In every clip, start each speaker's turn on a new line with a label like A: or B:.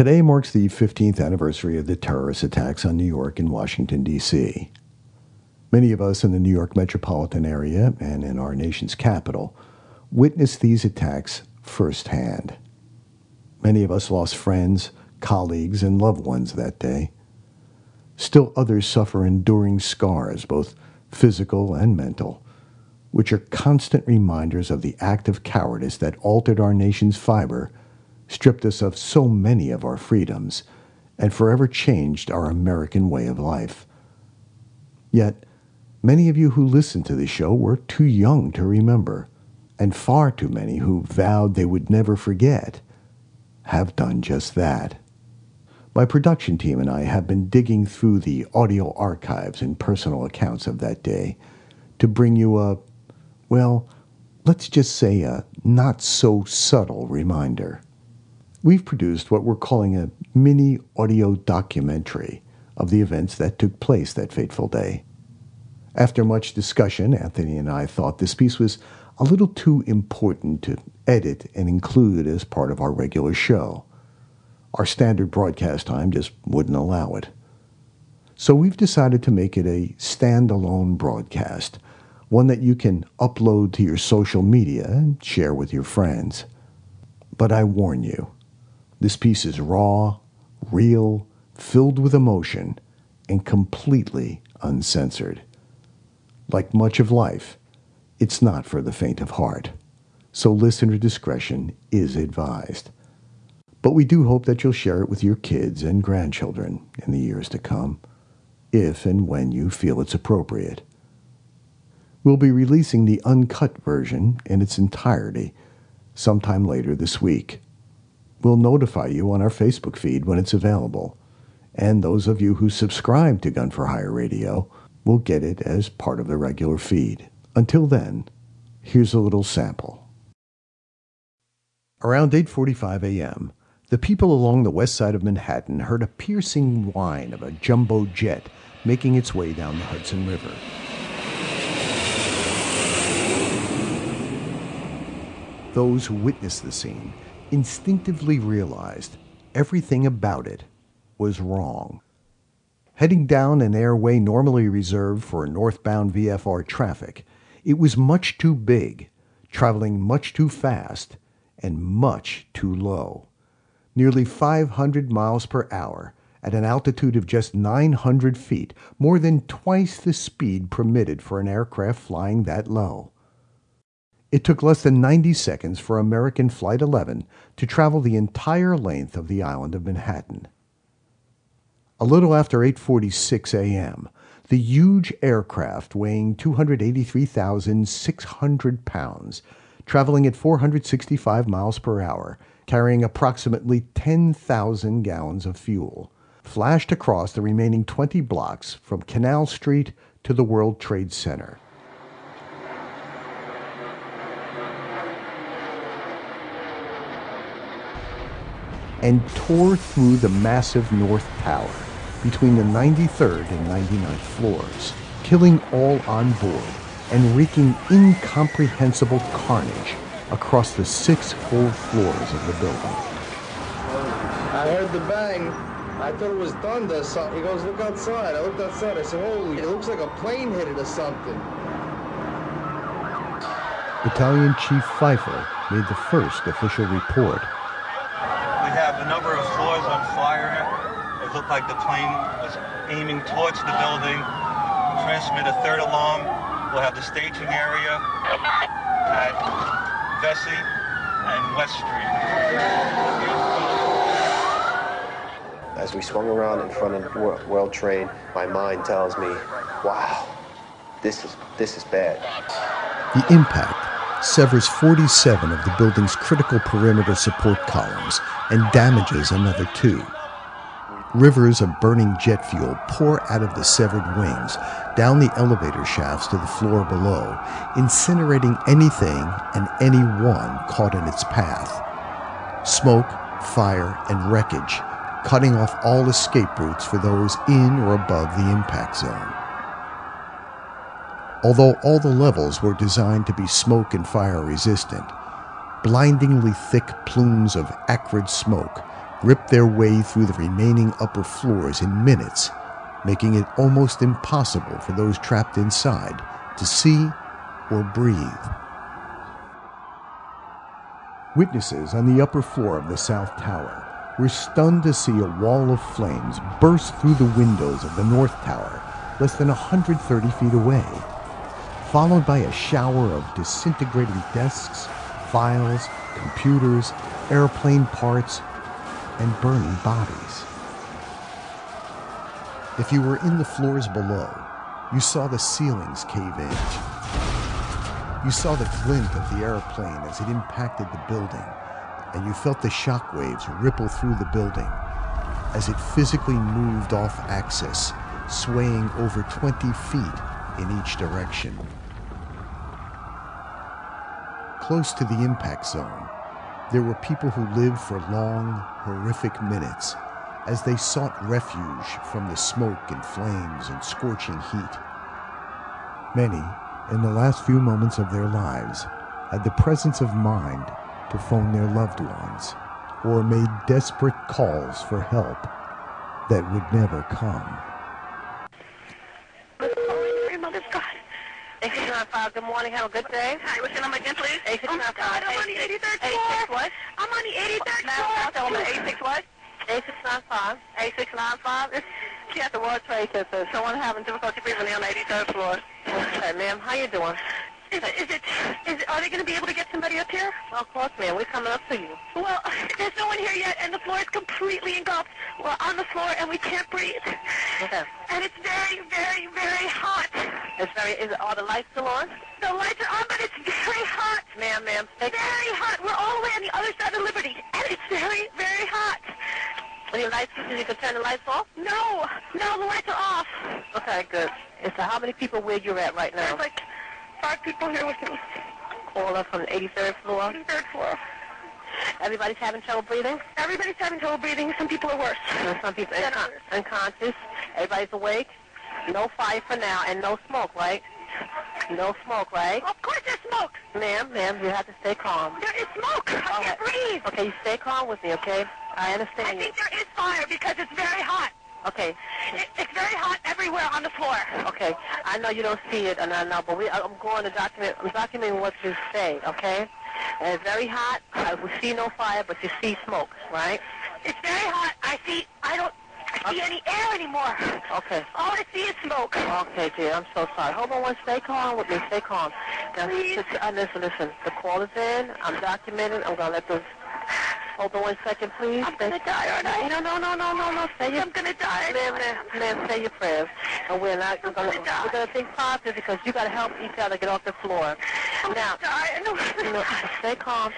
A: Today marks the 15th anniversary of the terrorist attacks on New York and Washington, D.C. Many of us in the New York metropolitan area and in our nation's capital witnessed these attacks firsthand. Many of us lost friends, colleagues, and loved ones that day. Still others suffer enduring scars, both physical and mental, which are constant reminders of the act of cowardice that altered our nation's fiber, stripped us of so many of our freedoms, and forever changed our American way of life. Yet, many of you who listen to the show were too young to remember, and far too many who vowed they would never forget have done just that. My production team and I have been digging through the audio archives and personal accounts of that day to bring you let's just say a not-so-subtle reminder. We've produced what we're calling a mini audio documentary of the events that took place that fateful day. After much discussion, Anthony and I thought this piece was a little too important to edit and include as part of our regular show. Our standard broadcast time just wouldn't allow it. So we've decided to make it a standalone broadcast, one that you can upload to your social media and share with your friends. But I warn you, this piece is raw, real, filled with emotion, and completely uncensored. Like much of life, it's not for the faint of heart, so listener discretion is advised. But we do hope that you'll share it with your kids and grandchildren in the years to come, if and when you feel it's appropriate. We'll be releasing the uncut version in its entirety sometime later this week. We'll notify you on our Facebook feed when it's available, and those of you who subscribe to Gun for Hire Radio will get it as part of the regular feed. Until then, here's a little sample. Around 8:45 a.m., the people along the west side of Manhattan heard a piercing whine of a jumbo jet making its way down the Hudson River. Those who witnessed the scene instinctively realized everything about it was wrong. Heading down an airway normally reserved for northbound VFR traffic, it was much too big, traveling much too fast, and much too low. Nearly 500 miles per hour at an altitude of just 900 feet, more than twice the speed permitted for an aircraft flying that low. It took less than 90 seconds for American Flight 11 to travel the entire length of the island of Manhattan. A little after 8:46 a.m., the huge aircraft weighing 283,600 pounds, traveling at 465 miles per hour, carrying approximately 10,000 gallons of fuel, flashed across the remaining 20 blocks from Canal Street to the World Trade Center. And tore through the massive North Tower between the 93rd and 99th floors, killing all on board and wreaking incomprehensible carnage across the 6 full floors of the building.
B: I heard the bang. I thought it was thunder. So he goes, look outside. I looked outside. I said, holy, it looks like a plane hit it or something.
A: Battalion Chief Pfeiffer made the first official report.
C: We have a number of floors on fire. It looked like the plane was aiming towards the building. Transmit a third alarm. We'll have the staging area at Vesey and West Street.
D: As we swung around in front of World Trade, my mind tells me, wow, this is bad.
A: The impact severs 47 of the building's critical perimeter support columns and damages another 2. Rivers of burning jet fuel pour out of the severed wings, down the elevator shafts to the floor below, incinerating anything and anyone caught in its path. Smoke, fire, and wreckage, cutting off all escape routes for those in or above the impact zone. Although all the levels were designed to be smoke and fire resistant, blindingly thick plumes of acrid smoke ripped their way through the remaining upper floors in minutes, making it almost impossible for those trapped inside to see or breathe. Witnesses on the upper floor of the South Tower were stunned to see a wall of flames burst through the windows of the North Tower less than 130 feet away, followed by a shower of disintegrating desks, files, computers, airplane parts, and burning bodies. If you were in the floors below, you saw the ceilings cave in. You saw the glint of the airplane as it impacted the building, and you felt the shockwaves ripple through the building as it physically moved off axis, swaying over 20 feet in each direction. Close to the impact zone, there were people who lived for long, horrific minutes as they sought refuge from the smoke and flames and scorching heat. Many, in the last few moments of their lives, had the presence of mind to phone their loved ones or made desperate calls for help that would never come.
E: A695, good morning, have a good day.
F: Hi, what's your number again, please?
E: A695.
F: Oh my God, I'm on the 83rd floor.
E: A6 what?
F: I'm on the 83rd
E: Now,
F: floor.
E: tell me A6 what? A695. A695. She at the World Trade Center. Someone having difficulty breathing on the 83rd floor. Okay, ma'am, how you doing?
F: Are they going to be able to get somebody up here?
E: Well, of course, ma'am. We're coming up to you.
F: Well, there's no one here yet, and the floor is completely engulfed. We're on the floor, and we can't breathe.
E: Okay.
F: And it's very, very, very hot.
E: Are the lights still on?
F: The lights are on, but it's very hot.
E: Ma'am,
F: Very hot. We're all the way on the other side of Liberty, and it's very, very hot.
E: Any lights, you can turn the lights off?
F: No, the lights are off.
E: Okay, good. And so how many people where you're at right now?
F: There's like 5 people here with me.
E: All up from the 83rd floor?
F: 83rd floor.
E: Everybody's having trouble breathing?
F: Everybody's having trouble breathing. Some people are worse.
E: And some people unconscious. Everybody's awake. No fire for now, and no smoke, right? No smoke, right?
F: Of course there's smoke.
E: Ma'am, you have to stay calm.
F: There is smoke. I can't breathe.
E: Okay, you stay calm with me, okay? I understand
F: I think there is fire because it's very hot.
E: Okay.
F: It's very hot everywhere on the floor.
E: Okay. I know you don't see it, and I know, but I'm going to document. I'm documenting what you say, okay? And it's very hot. We see no fire, but you see smoke, right?
F: It's very hot. I don't see any air anymore.
E: Okay.
F: All I see is smoke.
E: Okay, dear. I'm so sorry. Hold on stay calm with me. Stay calm. Now,
F: please.
E: Listen. The call is in. I'm documenting. I'm going to let those... Hold on 1 second, please.
F: I'm going to die, aren't I?
E: No.
F: I'm going to die.
E: Ma'am, say your prayers. And we're going to think positive because you got to help each other get off the floor.
F: I'm
E: now,
F: going to die.
E: Stay calm.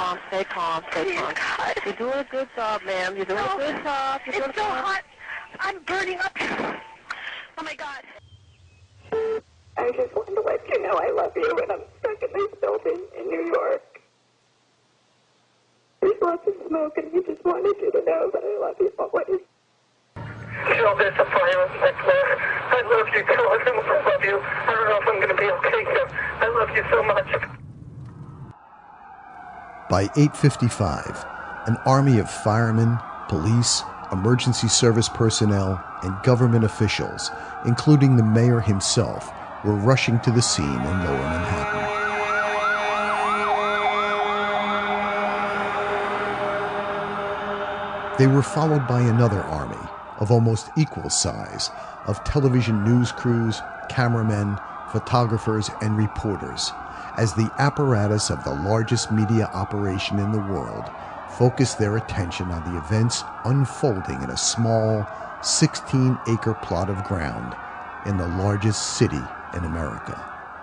F: God.
E: You're doing a good job, ma'am. You're doing a good job.
F: It's so hot. I'm burning up. Oh, my God.
G: I just wanted to let you know I love you, and I'm stuck in this building in New York. There's lots of smoke, and we just wanted you to know that I love you always.
H: Jill, there's a fire on the floor. I love you, Jill. I really love you. I don't know if I'm going to be okay here. I love you so much.
A: By 8:55, an army of firemen, police, emergency service personnel, and government officials, including the mayor himself, were rushing to the scene in Lower Manhattan. They were followed by another army of almost equal size of television news crews, cameramen, photographers, and reporters, as the apparatus of the largest media operation in the world focused their attention on the events unfolding in a small 16-acre plot of ground in the largest city in America.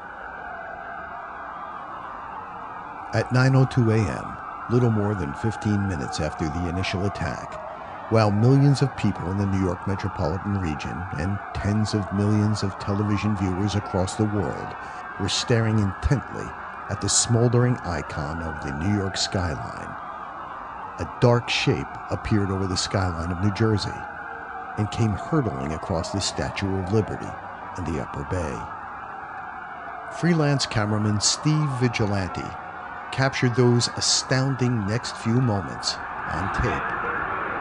A: At 9:02 a.m., little more than 15 minutes after the initial attack, while millions of people in the New York metropolitan region and tens of millions of television viewers across the world were staring intently at the smoldering icon of the New York skyline, a dark shape appeared over the skyline of New Jersey and came hurtling across the Statue of Liberty in the Upper Bay. Freelance cameraman Steve Vigilante captured those astounding next few moments on tape.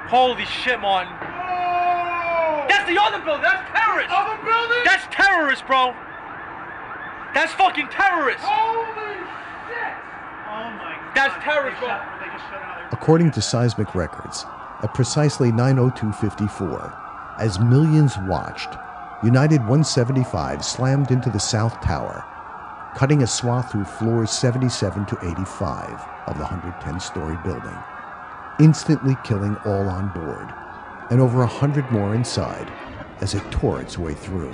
I: Holy shit, Martin. That's the other building. That's terrorists. Other building? That's terrorists, bro. That's fucking terrorists. Holy shit. Oh my God. That's terrorists, bro.
A: According to seismic records, at precisely 9:02:54, as millions watched, United 175 slammed into the South Tower, cutting a swath through floors 77 to 85 of the 110-story building, instantly killing all on board, and over 100 more inside as it tore its way through.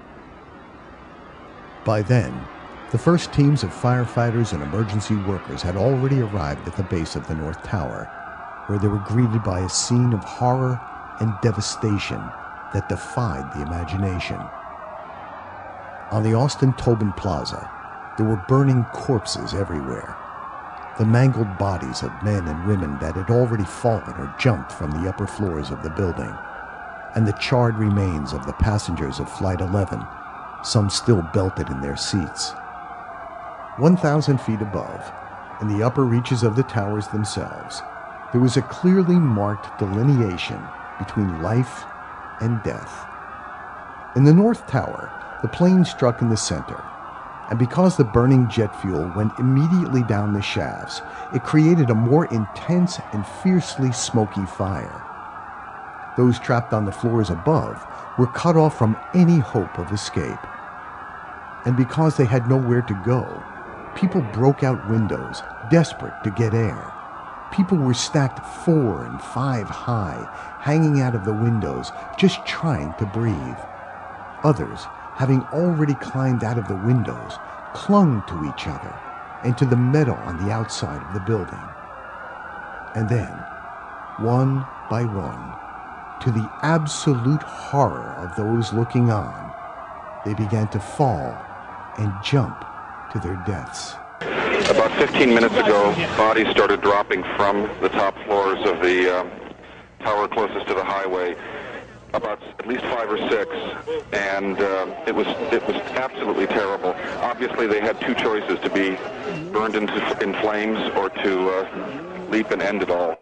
A: By then, the first teams of firefighters and emergency workers had already arrived at the base of the North Tower, where they were greeted by a scene of horror and devastation that defied the imagination. On the Austin Tobin Plaza, there were burning corpses everywhere. The mangled bodies of men and women that had already fallen or jumped from the upper floors of the building, and the charred remains of the passengers of Flight 11, some still belted in their seats. 1,000 feet above, in the upper reaches of the towers themselves, there was a clearly marked delineation between life and death. In the North Tower, the plane struck in the center, and because the burning jet fuel went immediately down the shafts, it created a more intense and fiercely smoky fire. Those trapped on the floors above were cut off from any hope of escape. And because they had nowhere to go, people broke out windows, desperate to get air. People were stacked 4 and 5 high, hanging out of the windows, just trying to breathe. Others, having already climbed out of the windows, clung to each other and to the metal on the outside of the building. And then, one by one, to the absolute horror of those looking on, they began to fall and jump to their deaths.
J: About 15 minutes ago, bodies started dropping from the top floors of the tower closest to the highway, about at least 5 or 6, and it was absolutely terrible. Obviously, they had two choices: to be burned in flames or to leap and end it all.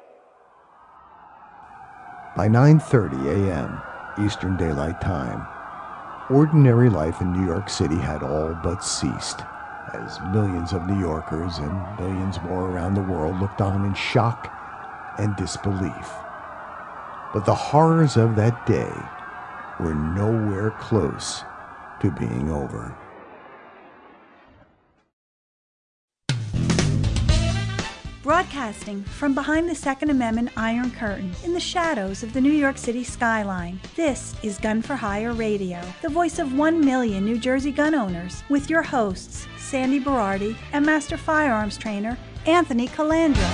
A: By 9:30 a.m. Eastern Daylight Time, ordinary life in New York City had all but ceased, as millions of New Yorkers and millions more around the world looked on in shock and disbelief. But the horrors of that day were nowhere close to being over.
K: Broadcasting from behind the Second Amendment Iron Curtain in the shadows of the New York City skyline, this is Gun for Hire Radio, the voice of 1 million New Jersey gun owners, with your hosts, Sandy Berardi and Master Firearms Trainer, Anthony Calandra.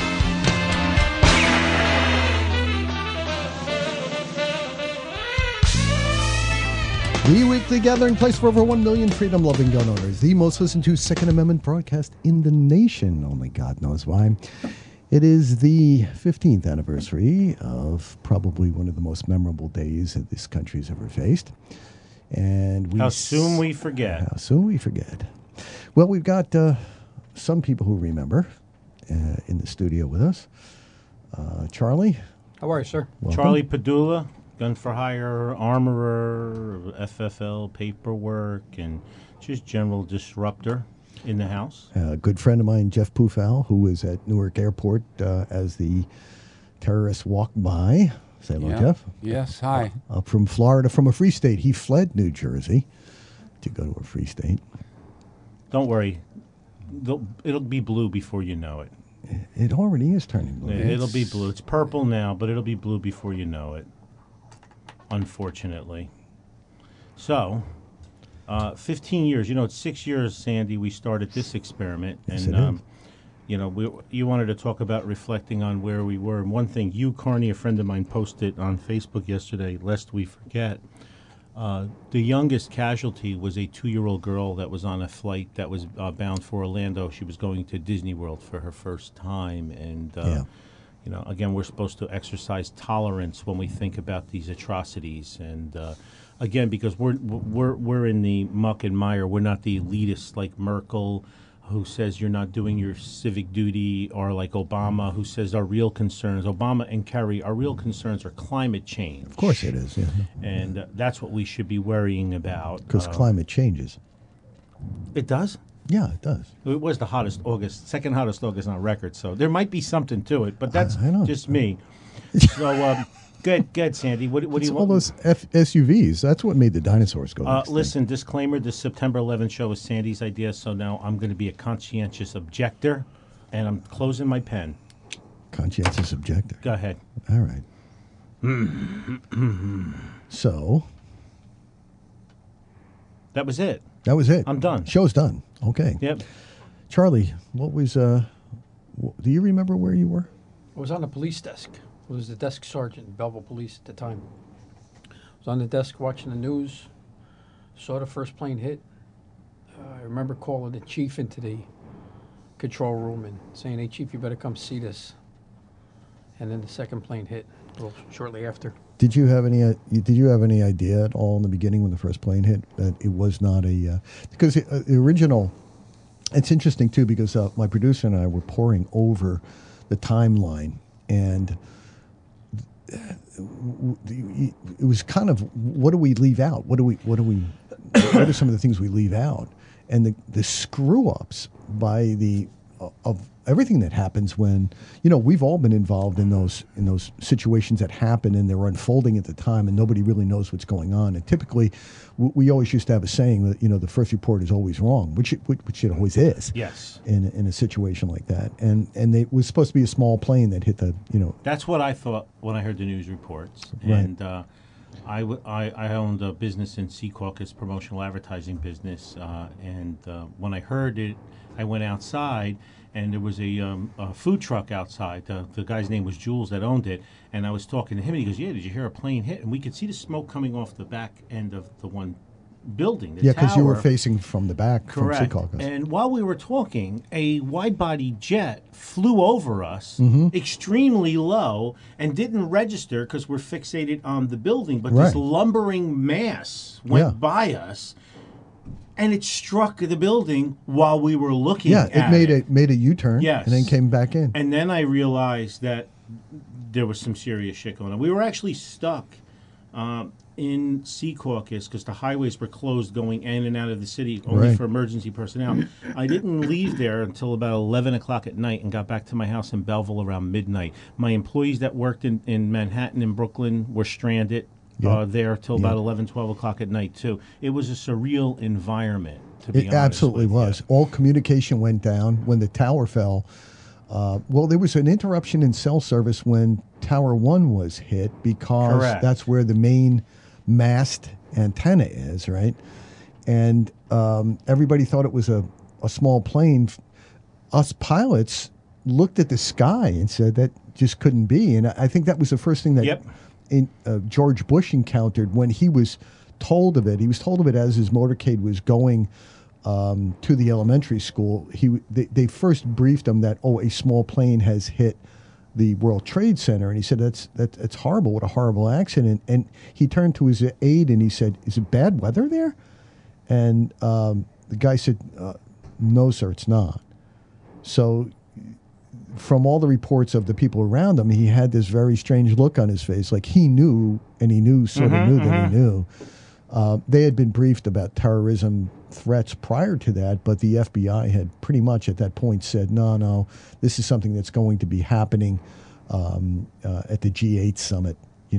A: The weekly gathering place for over 1 million freedom-loving gun owners. The most listened to Second Amendment broadcast in the nation. Only God knows why. It is the 15th anniversary of probably one of the most memorable days that this country's ever faced. And
L: How soon we forget.
A: How soon we forget. Well, we've got some people who remember in the studio with us. Charlie.
M: How are you, sir?
A: Welcome.
L: Charlie Padula. Gun for Hire, armorer, FFL paperwork, and just general disruptor in the house.
A: A good friend of mine, Jeff Pufal, who was at Newark Airport as the terrorists walked by. Say hello, Jeff.
M: Yes, hi.
A: Up from Florida, from a free state. He fled New Jersey to go to a free state.
L: Don't worry. It'll be blue before you know it.
A: It already is turning blue.
L: Yeah, it'll be blue. It's purple now, but it'll be blue before you know it. Unfortunately. So, 15 years. It's 6 years, Sandy, we started this experiment.
A: Yes,
L: and, you wanted to talk about reflecting on where we were. And one thing, Carney, a friend of mine, posted on Facebook yesterday, lest we forget, the youngest casualty was a 2-year-old girl that was on a flight that was bound for Orlando. She was going to Disney World for her first time. And, again, we're supposed to exercise tolerance when we think about these atrocities, and again, because we're in the muck and mire, we're not the elitists like Merkel, who says you're not doing your civic duty, or like Obama, who says our real concerns, Obama and Kerry, our real concerns are climate change.
A: Of course it is, yeah.
L: And that's what we should be worrying about.
A: Because climate changes.
L: It does?
A: Yeah, it does.
L: It was the second hottest August on record, so there might be something to it, but that's just me. So, good, Sandy. What do you want?
A: All those SUVs. That's what made the dinosaurs go extinct.
L: Listen, disclaimer, the September 11th show is Sandy's idea, so now I'm going to be a conscientious objector, and I'm closing my pen.
A: Conscientious objector.
L: Go ahead.
A: All right. So.
L: That was it.
A: That was it.
L: I'm done.
A: Show's done. Okay.
L: Yep.
A: Charlie, what was, do you remember where you were?
M: I was on the police desk. I was the desk sergeant in Belleville Police at the time. I was on the desk watching the news, saw the first plane hit. I remember calling the chief into the control room and saying, "Hey, chief, you better come see this." And then the second plane hit shortly after.
A: Did you have any idea at all in the beginning when the first plane hit that it was not a because the original? It's interesting too because my producer and I were poring over the timeline, and it was kind of, what do we leave out? What are some of the things we leave out? And the screw ups by of everything that happens when, we've all been involved in those situations that happen and they're unfolding at the time and nobody really knows what's going on. And typically, we always used to have a saying that, the first report is always wrong, which it always is.
L: Yes.
A: In a situation like that. And it was supposed to be a small plane that hit the,
L: That's what I thought when I heard the news reports.
A: Right.
L: And I owned a business in Secaucus, promotional advertising business. And when I heard it, I went outside, and there was a food truck outside. The guy's name was Jules that owned it, and I was talking to him, and he goes, "Yeah, did you hear a plane hit?" And we could see the smoke coming off the back end of the one building, the tower.
A: Yeah, because you were facing from the back.
L: Correct.
A: From Secaucus.
L: And while we were talking, a wide-body jet flew over us,
A: Mm-hmm.
L: extremely low, and didn't register because we're fixated on the building, but
A: Right.
L: this lumbering mass went by us. And it struck the building while we were looking at it.
A: Yeah, it made a U-turn,
L: Yes.
A: and then came back in.
L: And then I realized that there was some serious shit going on. We were actually stuck in Secaucus because the highways were closed going in and out of the city only
A: Right.
L: for emergency personnel. I didn't leave there until about 11 o'clock at night and got back to my house in Belleville around midnight. My employees that worked in Manhattan and Brooklyn were stranded. There till about 11, 12 o'clock at night, too. It was a surreal environment, to be honest.
A: It absolutely was. All communication went down when the tower fell. There was an interruption in cell service when Tower 1 was hit because
L: Correct.
A: that's where the main mast antenna is, right? And everybody thought it was a small plane. Us pilots looked at the sky and said that just couldn't be. And I think that was the first thing that George Bush encountered when he was told of it. He was told of it as his motorcade was going to the elementary school. They first briefed him that, a small plane has hit the World Trade Center, and he said that's horrible. What a horrible accident! And he turned to his aide and he said, "Is it bad weather there?" And the guy said, "No, sir, it's not." So, from all the reports of the people around him, he had this very strange look on his face, like he knew, and he knew, sort of knew that he knew. They had been briefed about terrorism threats prior to that, but the FBI had pretty much at that point said, no, this is something that's going to be happening at the G8 summit,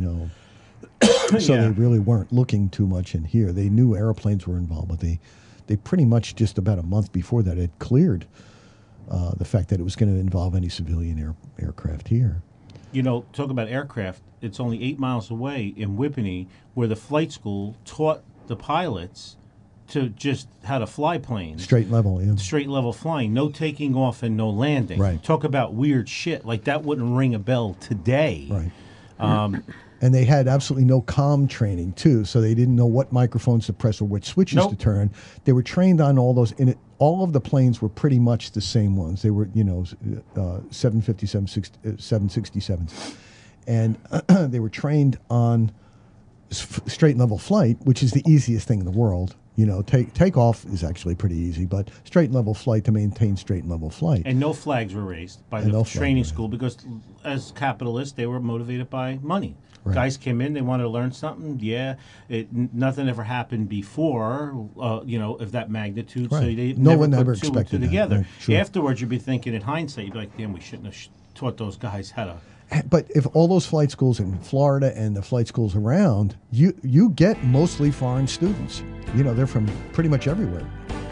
A: So they really weren't looking too much in here. They knew airplanes were involved, but they pretty much just about a month before that had cleared the fact that it was going to involve any civilian aircraft here.
L: Talk about aircraft. It's only 8 miles away in Whippany, where the flight school taught the pilots to just how to fly planes.
A: Straight level, yeah.
L: Straight level flying. No taking off and no landing.
A: Right.
L: Talk about weird shit. Like, that wouldn't ring a bell today.
A: Right. And they had absolutely no comm training, too, so they didn't know what microphones to press or which switches to turn. They were trained on all those. All of the planes were pretty much the same ones. They were, 757, 767s. And they were trained on straight level flight, which is the easiest thing in the world, Takeoff is actually pretty easy, but straight and level flight to maintain straight and level flight.
L: And no flags were raised by the training school because, as capitalists, they were motivated by money. Right. Guys came in, they wanted to learn something. Yeah, nothing ever happened before, of that magnitude.
A: Right.
L: So they
A: no one
L: never
A: ever
L: put two and
A: expected
L: two together.
A: Right. Sure.
L: Afterwards, you'd be thinking, in hindsight, you'd be like, damn, we shouldn't have taught those guys how to.
A: But if all those flight schools in Florida and the flight schools around, you get mostly foreign students. They're from pretty much everywhere.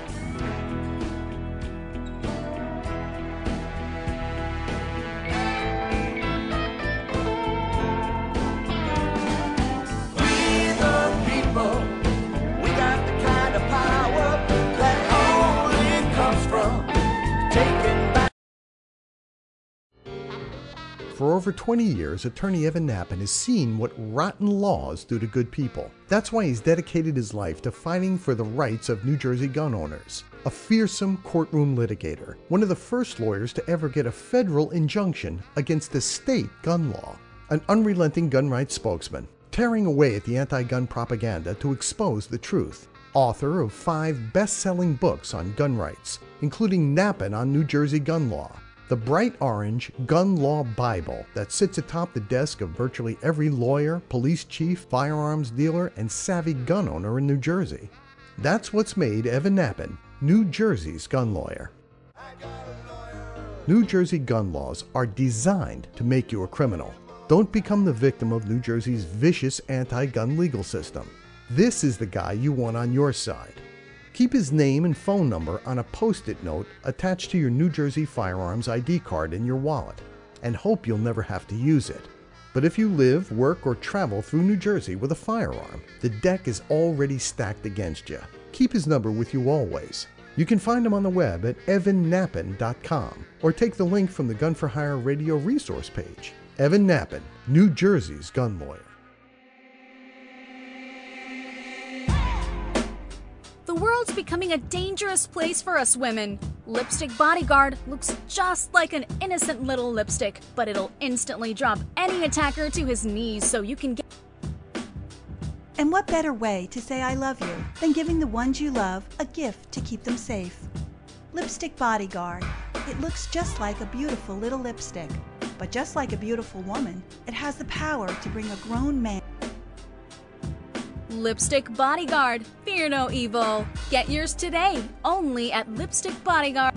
A: For over 20 years, attorney Evan Nappen has seen what rotten laws do to good people. That's why he's dedicated his life to fighting for the rights of New Jersey gun owners. A fearsome courtroom litigator, one of the first lawyers to ever get a federal injunction against a state gun law. An unrelenting gun rights spokesman, tearing away at the anti-gun propaganda to expose the truth. Author of 5 best-selling books on gun rights, including Nappen on New Jersey gun law, the bright orange Gun Law Bible that sits atop the desk of virtually every lawyer, police chief, firearms dealer, and savvy gun owner in New Jersey. That's what's made Evan Nappen New Jersey's gun lawyer. New Jersey gun laws are designed to make you a criminal. Don't become the victim of New Jersey's vicious anti-gun legal system. This is the guy you want on your side. Keep his name and phone number on a Post-it note attached to your New Jersey firearms ID card in your wallet, and hope you'll never have to use it. But if you live, work, or travel through New Jersey with a firearm, the deck is already stacked against you. Keep his number with you always. You can find him on the web at evannappen.com, or take the link from the Gun for Hire radio resource page. Evan Nappen, New Jersey's gun lawyer.
N: The world's becoming a dangerous place for us women. Lipstick Bodyguard looks just like an innocent little lipstick, but it'll instantly drop any attacker to his knees so you can get...
K: And what better way to say I love you than giving the ones you love a gift to keep them safe? Lipstick Bodyguard. It looks just like a beautiful little lipstick, but just like a beautiful woman, it has the power to bring a grown man.
N: Lipstick Bodyguard. Fear no evil. Get yours today, only at Lipstick Bodyguard.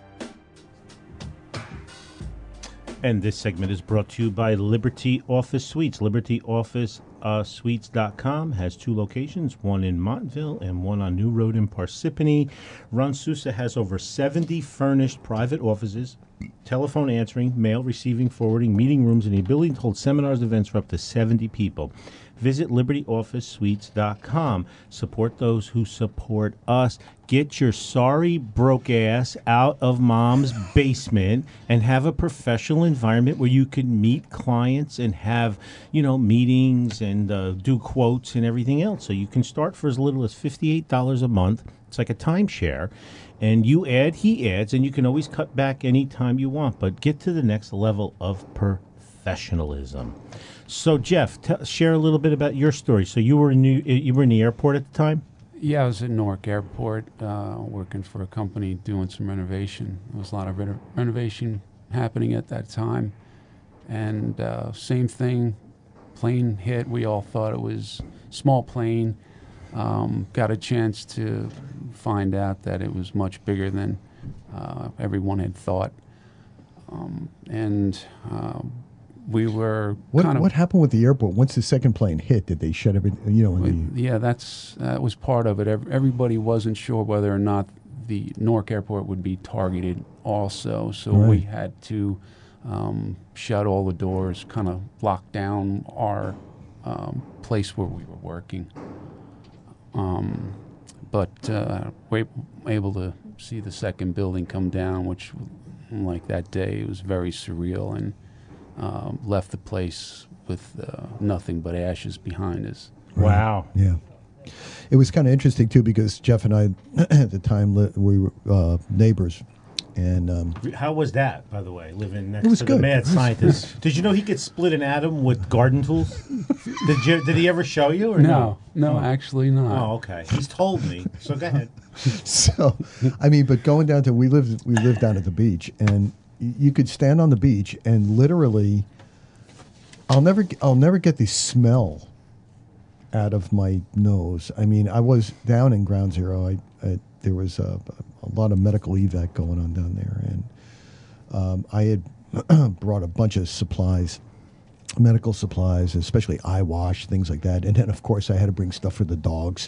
L: And this segment is brought to you by Liberty Office Suites. LibertyOfficeSuites.com has 2 locations, one in Montville and one on New Road in Parsippany. Ron Sousa has over 70 furnished private offices, telephone answering, mail receiving, forwarding, meeting rooms, and the ability to hold seminars and events for up to 70 people. Visit LibertyOfficeSuites.com. Support those who support us. Get your sorry broke ass out of mom's basement and have a professional environment where you can meet clients and have, meetings and do quotes and everything else. So you can start for as little as $58 a month. It's like a timeshare. And you add, he adds, and you can always cut back anytime you want. But get to the next level of professionalism. So, Jeff, share a little bit about your story. So you were in the airport at the time?
O: Yeah, I was at Newark Airport working for a company doing some renovation. There was a lot of renovation happening at that time. And same thing, plane hit. We all thought it was small plane. Got a chance to find out that it was much bigger than everyone had thought. We were
A: What happened with the airport once the second plane hit? Did they shut everything?
O: Yeah, that was part of it. Everybody wasn't sure whether or not the Newark Airport would be targeted also, so we had to shut all the doors, kind of lock down our place where we were working. But we were able to see the second building come down, which, like that day, it was very surreal, and left the place with nothing but ashes behind us.
L: Wow.
A: Yeah. It was kind of interesting, too, because Jeff and I, at the time, we were neighbors. And
L: how was that, by the way, living
A: It
L: next
A: was
L: to
A: good.
L: the mad
A: It was-
L: scientist? Did you know he could split an atom with garden tools? Did he ever show you or no?
O: No, actually not.
L: Oh, okay. He's told me. So go ahead.
A: So, I mean, but going down to we lived down at the beach, and you could stand on the beach and literally, I'll never get the smell out of my nose. I mean, I was down in Ground Zero. There was a lot of medical evac going on down there, and I had brought a bunch of supplies, medical supplies, especially eye wash, things like that. And then, of course, I had to bring stuff for the dogs.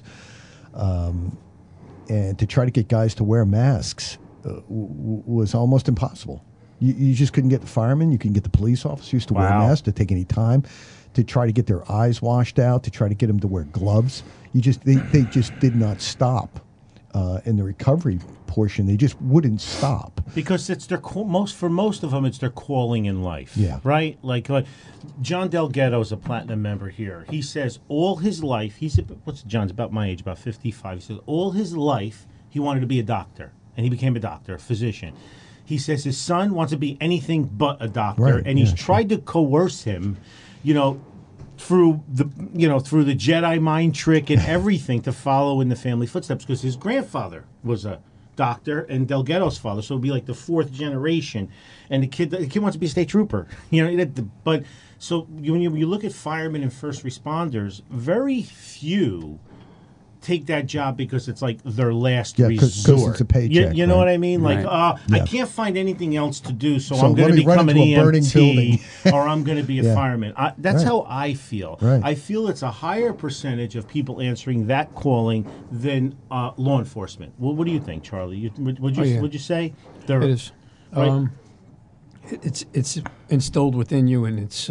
A: And to try to get guys to wear masks was almost impossible. You just couldn't get the firemen. You couldn't get the police officers to wear masks, to take any time, to try to get their eyes washed out, to try to get them to wear gloves. They just did not stop in the recovery portion. They just wouldn't stop.
L: Because it's their for most of them, it's their calling in life.
A: Yeah.
L: Right? Like John Delgado is a platinum member here. He says all his life, John's about my age, about 55. He says all his life he wanted to be a doctor, and he became a doctor, a physician. He says his son wants to be anything but a doctor,
A: Right,
L: and he's
A: yeah.
L: tried to coerce him, through the Jedi mind trick and everything to follow in the family footsteps, because his grandfather was a doctor and Delgado's father, so it'd be like the fourth generation, and the kid wants to be a state trooper, but so when you look at firemen and first responders, very few take that job because it's like their last resort.
A: 'cause it's a paycheck,
L: You know
A: right?
L: what I mean? Like,
A: Right.
L: I
A: Yeah.
L: can't find anything else to do, so
A: So
L: I'm going
A: let
L: to
A: me run
L: become an
A: into a burning
L: EMT
A: building.
L: or I'm going to be a
A: Yeah.
L: fireman. That's
A: Right.
L: how I feel.
A: Right.
L: I feel it's a higher percentage of people answering that calling than law enforcement. What do you think, Charlie? Would you say?
M: It is.
L: Right?
M: It's instilled within you, and it's.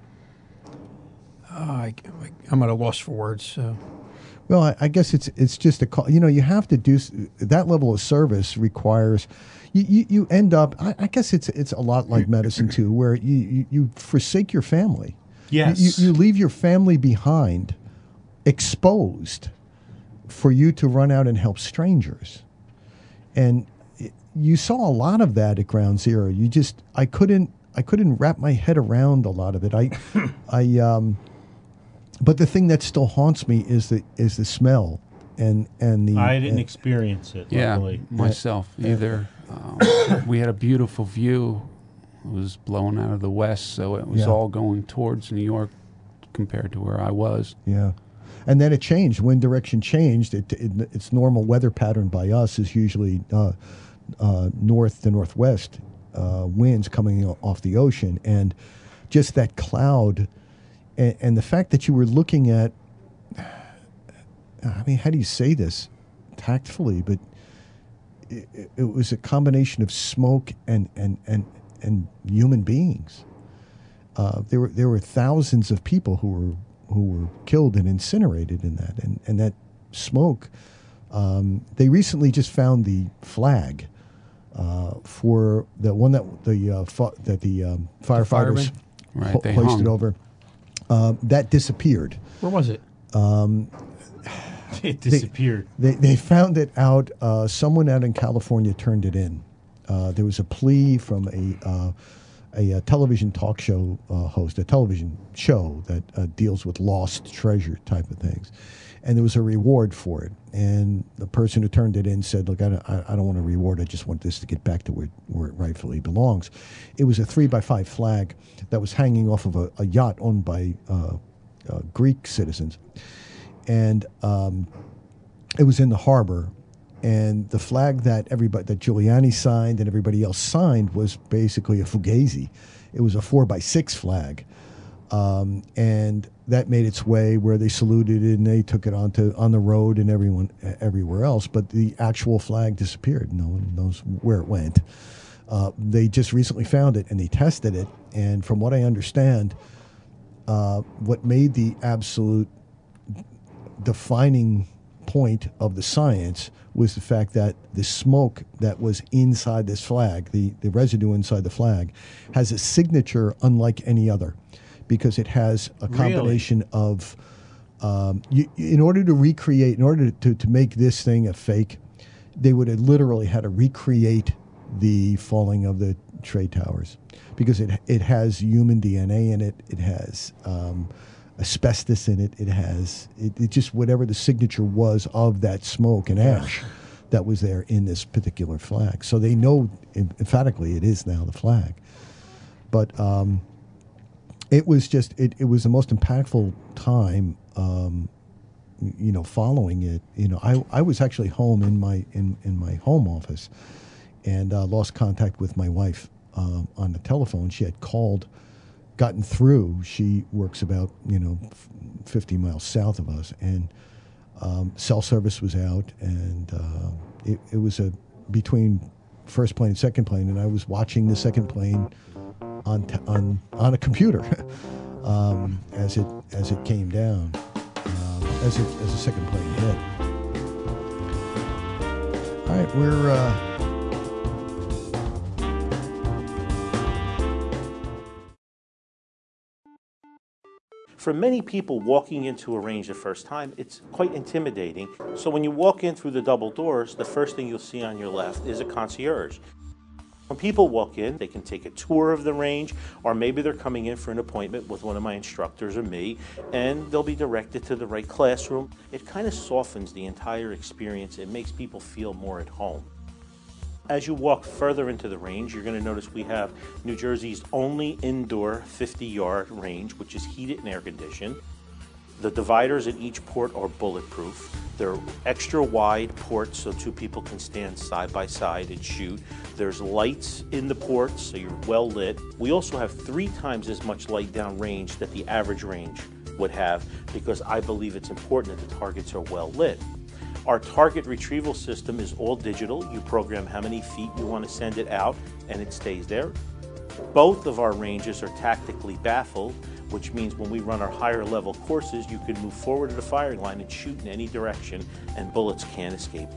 M: I'm at a loss for words.
A: Well, I guess it's just a call. You have to do that level of service requires you end up. I guess it's a lot like medicine too, where you forsake your family.
L: Yes,
A: you leave your family behind, exposed, for you to run out and help strangers, and you saw a lot of that at Ground Zero. I couldn't wrap my head around a lot of it. But the thing that still haunts me is the smell and the.
L: I didn't experience it. Luckily.
O: Myself either. We had a beautiful view. It was blowing out of the west, so it was all going towards New York compared to where I was.
A: Yeah, and then it changed. Wind direction changed. Its normal weather pattern by us is usually north to northwest winds coming off the ocean, and just that cloud. And the fact that you were looking at, I mean, how do you say this tactfully? But it was a combination of smoke and human beings. There were thousands of people who were killed and incinerated in that, and that smoke. They recently just found the flag for the one that the firefighters
O: they
A: hoisted
O: hung.
A: over. That disappeared.
M: Where was it?
L: It disappeared.
A: They found it out. Someone out in California turned it in. There was a plea from a television talk show host, a television show that deals with lost treasure type of things, and there was a reward for it. And the person who turned it in said, "Look, I don't want a reward. I just want this to get back to where it rightfully belongs." It was a 3x5 flag that was hanging off of a yacht owned by Greek citizens, and it was in the harbor. And the flag that Giuliani signed and everybody else signed was basically a fugazi. It was a 4x6 flag, and that made its way where they saluted it and they took it on the road and everywhere else. But the actual flag disappeared. No one knows where it went. They just recently found it and they tested it. And from what I understand, what made the absolute defining point of the science was the fact that the smoke that was inside this flag, the residue inside the flag, has a signature unlike any other, because it has a combination of, in order to make this thing a fake, they would have literally had to recreate the falling of the trade towers, because it has human DNA in it. It has asbestos in it. It has it just whatever the signature was of that smoke and ash that was there in this particular flag. So they know emphatically it is now the flag. But it was just it was the most impactful time. Following it, I was actually home in my home office, and lost contact with my wife on the telephone. She had gotten through. She works about 50 miles south of us, and cell service was out, and it was between first plane and second plane, and I was watching the second plane on a computer as it came down. As the second plane hit. All right, we're
P: For many people, walking into a range the first time, it's quite intimidating. So when you walk in through the double doors, the first thing you'll see on your left is a concierge. When people walk in, they can take a tour of the range, or maybe they're coming in for an appointment with one of my instructors or me, and they'll be directed to the right classroom. It kind of softens the entire experience. It makes people feel more at home. As you walk further into the range, you're going to notice we have New Jersey's only indoor 50-yard range, which is heated and air conditioned. The dividers at each port are bulletproof. They're extra wide ports so two people can stand side by side and shoot. There's lights in the ports, so you're well lit. We also have 3 times as much light down range that the average range would have, because I believe it's important that the targets are well lit. Our target retrieval system is all digital. You program how many feet you want to send it out, and it stays there. Both of our ranges are tactically baffled, which means when we run our higher level courses, you can move forward to the firing line and shoot in any direction, and bullets can't escape.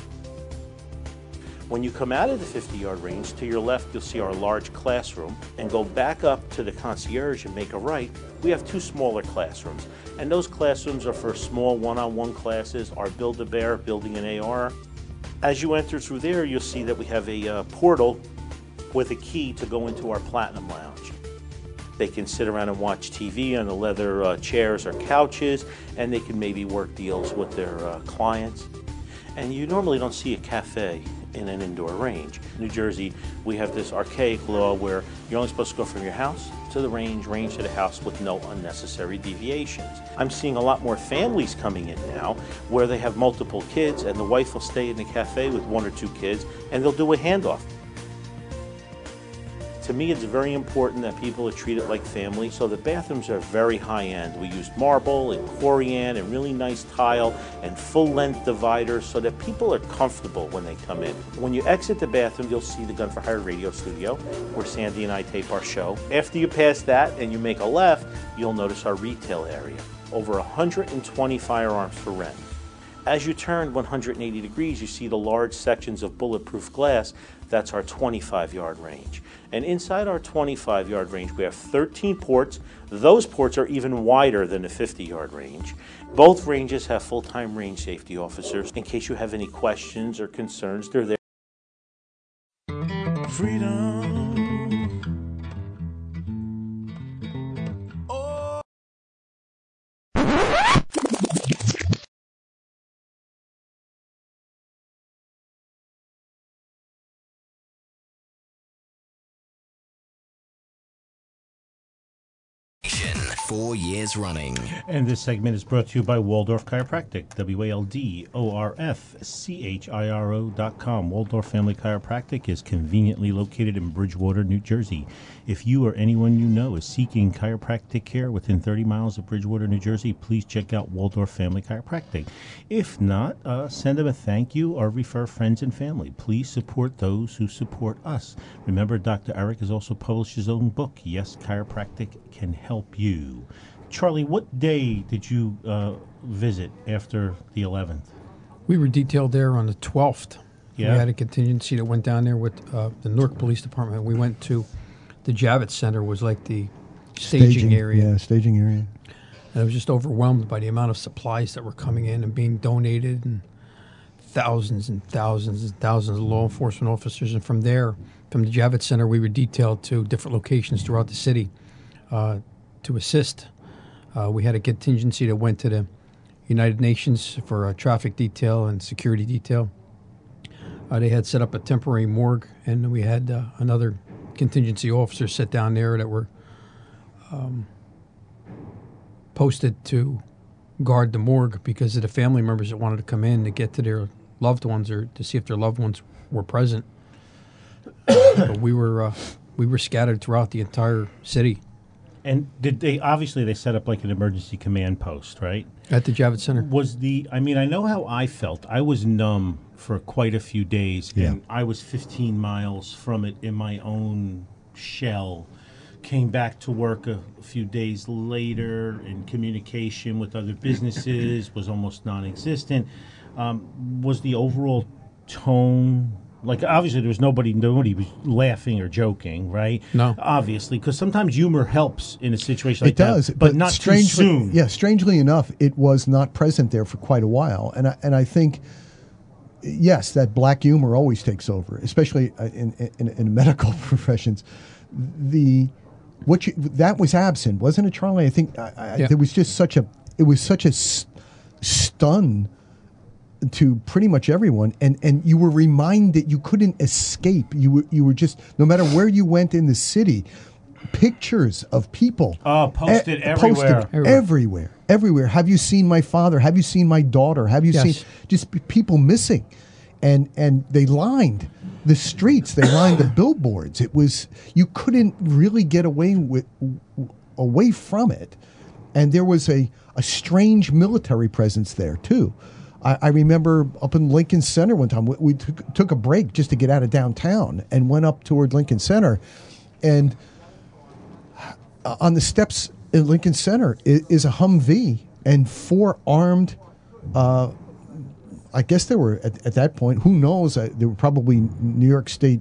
P: When you come out of the 50-yard range, to your left you'll see our large classroom, and go back up to the concierge and make a right. We have 2 smaller classrooms, and those classrooms are for small one-on-one classes, our Build-A-Bear, building an AR. As you enter through there, you'll see that we have a portal with a key to go into our Platinum Lounge. They can sit around and watch TV on the leather chairs or couches, and they can maybe work deals with their clients. And you normally don't see a cafe in an indoor range. In New Jersey, we have this archaic law where you're only supposed to go from your house to the range to the house with no unnecessary deviations. I'm seeing a lot more families coming in now where they have multiple kids, and the wife will stay in the cafe with 1 or 2 kids, and they'll do a handoff. To me, it's very important that people are treated like family, so the bathrooms are very high-end. We use marble and corian and really nice tile and full-length dividers so that people are comfortable when they come in. When you exit the bathroom, you'll see the Gun for Hire radio studio, where Sandy and I tape our show. After you pass that and you make a left, you'll notice our retail area. Over 120 firearms for rent. As you turn 180 degrees, you see the large sections of bulletproof glass. That's our 25-yard range. And inside our 25-yard range, we have 13 ports. Those ports are even wider than the 50-yard range. Both ranges have full-time range safety officers. In case you have any questions or concerns, they're there. Freedom.
Q: Four years running.
L: And this segment is brought to you by Waldorf Chiropractic, WALDORFCHIRO.com. Waldorf Family Chiropractic is conveniently located in Bridgewater, New Jersey. If you or anyone you know is seeking chiropractic care within 30 miles of Bridgewater, New Jersey, please check out Waldorf Family Chiropractic. If not, send them a thank you or refer friends and family. Please support those who support us. Remember, Dr. Eric has also published his own book, Yes, Chiropractic Can Help You. Charlie, what day did you visit after the 11th?
M: We were detailed there on the 12th.
L: Yeah.
M: We had a contingency that went down there with the Newark Police Department. We went to the Javits Center, was like the staging area.
A: Yeah, staging area.
M: And I was just overwhelmed by the amount of supplies that were coming in and being donated, and thousands and thousands and thousands of law enforcement officers. And from there, from the Javits Center, we were detailed to different locations throughout the city to assist. We had a contingency that went to the United Nations for a traffic detail and security detail. They had set up a temporary morgue, and we had another contingency officer sit down there that were posted to guard the morgue because of the family members that wanted to come in to get to their loved ones or to see if their loved ones were present. But we were scattered throughout the entire city.
L: And did they obviously they set up like an emergency command post, right?
M: At the Javits Center.
L: I mean, I know how I felt. I was numb for quite a few days, and I was 15 miles from it in my own shell. Came back to work a few days later, and communication with other businesses was almost non-existent. Was the overall tone... Like, obviously, there was nobody was laughing or joking, right?
M: No.
L: Obviously, because sometimes humor helps in a situation like
A: it does,
L: that. But not too soon.
A: Yeah, strangely enough, it was not present there for quite a while. And I think, yes, that black humor always takes over, especially in medical professions. That was absent, wasn't it, Charlie? I think there was just such a stun to pretty much everyone, and you were reminded you couldn't escape. You were just, no matter where you went in the city, pictures of people
L: posted everywhere. Have you seen my father? Have you seen my daughter? Have you seen just people missing? And they lined the streets. They lined the billboards. It was, you couldn't really get away from it. And there was a strange military presence there too. I remember up in Lincoln Center one time, we took a break just to get out of downtown and went up toward Lincoln Center. And on the steps in Lincoln Center is a Humvee and 4 armed, I guess they were, at that point, who knows, they were probably New York State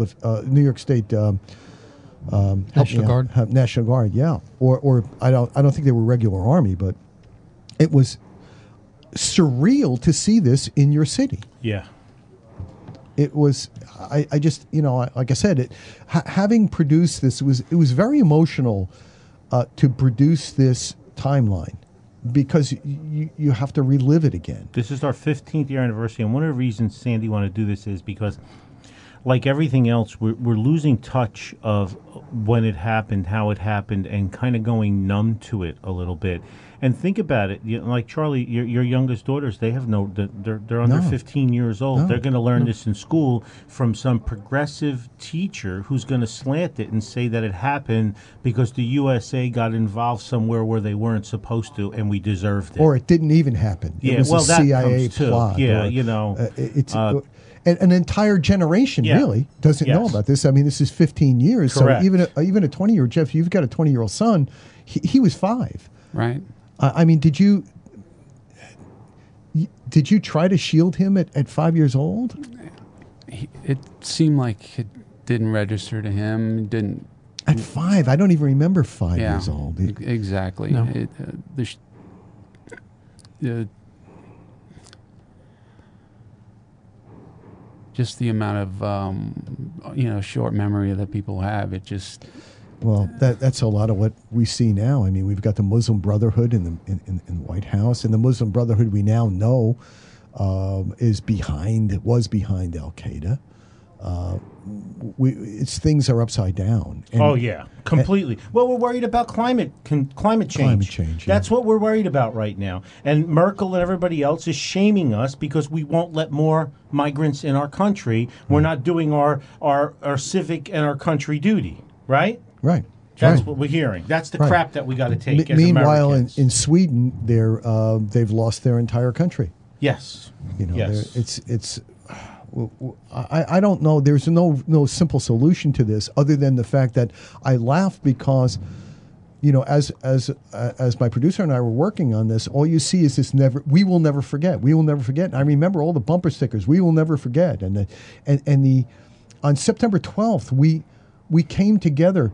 M: National Guard.
A: National Guard, yeah. Or I don't think they were regular Army, but it was surreal to see this in your city.
L: Yeah.
A: It was, I just, like I said, having produced this, it was very emotional to produce this timeline because you have to relive it again.
L: This is our 15th year anniversary, and one of the reasons Sandy wanted to do this is because, like everything else, we're losing touch of when it happened, how it happened, and kind of going numb to it a little bit. And think about it, like Charlie, your youngest daughters, they have they're under 15 years old.
A: No.
L: They're going to learn this in school from some progressive teacher who's going to slant it and say that it happened because the USA got involved somewhere where they weren't supposed to, and we deserved it.
A: Or it didn't even happen.
L: Yeah,
A: it was
L: well,
A: a
L: that
A: CIA
L: comes too.
A: plot.
L: Yeah,
A: It's an entire generation really doesn't know about this. I mean, this is 15 years.
L: Correct.
A: So even a 20-year-old, Jeff, you've got a 20-year-old son. He was 5.
O: Right.
A: I mean, did you try to shield him at 5 years old?
O: It seemed like it didn't register to him. It didn't.
A: At 5, I don't even remember 5 years old.
O: Exactly.
A: No.
O: Just the amount of short memory that people have. It just.
A: Well, that's a lot of what we see now. I mean, we've got the Muslim Brotherhood in the White House, and the Muslim Brotherhood we now know was behind Al Qaeda. Things are upside down. And,
L: completely. Well, we're worried about climate change.
A: Climate change. Yeah.
L: That's what we're worried about right now. And Merkel and everybody else is shaming us because we won't let more migrants in our country. We're not doing our civic and our country duty, right?
A: Right.
L: That's what we're hearing. That's the crap that we got to take as
A: Meanwhile,
L: Americans.
A: in Sweden, they've lost their entire country.
L: Yes.
A: It's. I don't know. There's no simple solution to this other than the fact that I laugh because, as my producer and I were working on this, all you see is this we will never forget. We will never forget. And I remember all the bumper stickers. We will never forget. And on September 12th, we came together.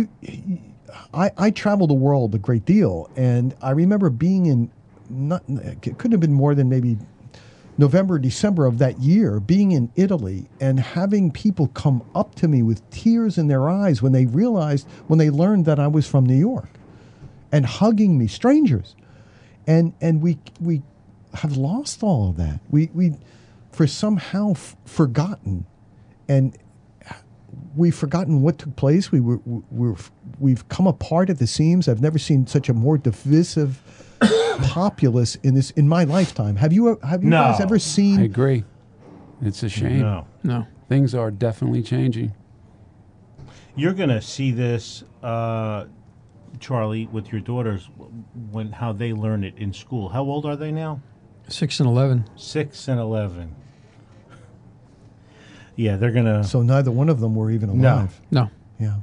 A: I traveled the world a great deal, and I remember being in. It couldn't have been more than maybe November, December of that year, being in Italy and having people come up to me with tears in their eyes when they learned that I was from New York, and hugging me, strangers. And we have lost all of that. We for somehow forgotten, and we've forgotten what took place. We've come apart at the seams. I've never seen such a more divisive populace in my lifetime. Have you guys ever seen?
O: I agree. It's a shame.
M: No.
O: Things are definitely changing.
L: You're going to see this, Charlie, with your daughters, how they learn it in school. How old are they now?
M: 6 and 11.
L: 6 and 11. Yeah, they're going to...
A: So neither one of them were even alive.
M: No.
A: Yeah.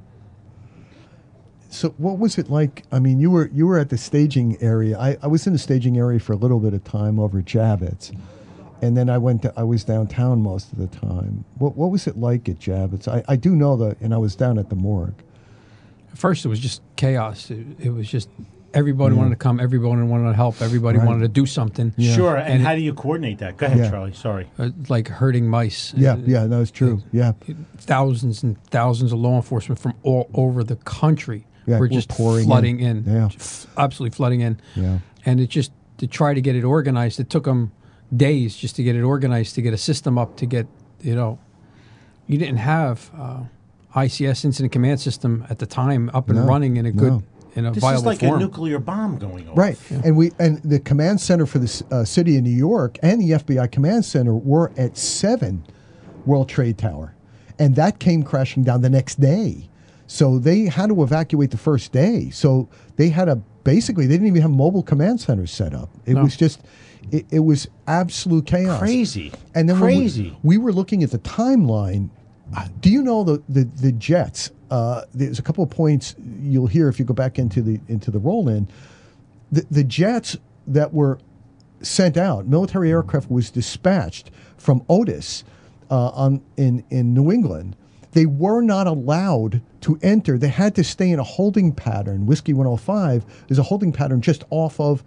A: So what was it like? I mean, you were at the staging area. I was in the staging area for a little bit of time over at Javits, and then I was downtown most of the time. What was it like at Javits? I do know that, and I was down at the morgue.
M: At first, it was just chaos. It was just everybody wanted to come, everybody wanted to help, everybody wanted to do something.
L: Yeah. Sure, and how do you coordinate that? Go ahead, Charlie, sorry.
M: Like herding mice.
A: Yeah, no, it's true.
M: Thousands and thousands of law enforcement from all over the country were just flooding in. Absolutely flooding in.
A: Yeah.
M: And it just, to try to get it organized, it took them days just to get it organized, to get a system up, to get, you didn't have ICS, Incident Command System, at the time up and running in a good, in a viable form.
L: This is like a nuclear bomb going off.
A: Right. Yeah. And the command center for the city of New York and the FBI command center were at 7 World Trade Tower. And that came crashing down the next day. So they had to evacuate the first day. So they had they didn't even have mobile command centers set up. It was just, it was absolute chaos.
L: Crazy.
A: And then we were looking at the timeline. Do you know the jets? There's a couple of points you'll hear if you go back into the roll-in. The jets that were sent out, military aircraft was dispatched from Otis in New England. They were not allowed to enter. They had to stay in a holding pattern. Whiskey 105 is a holding pattern just off of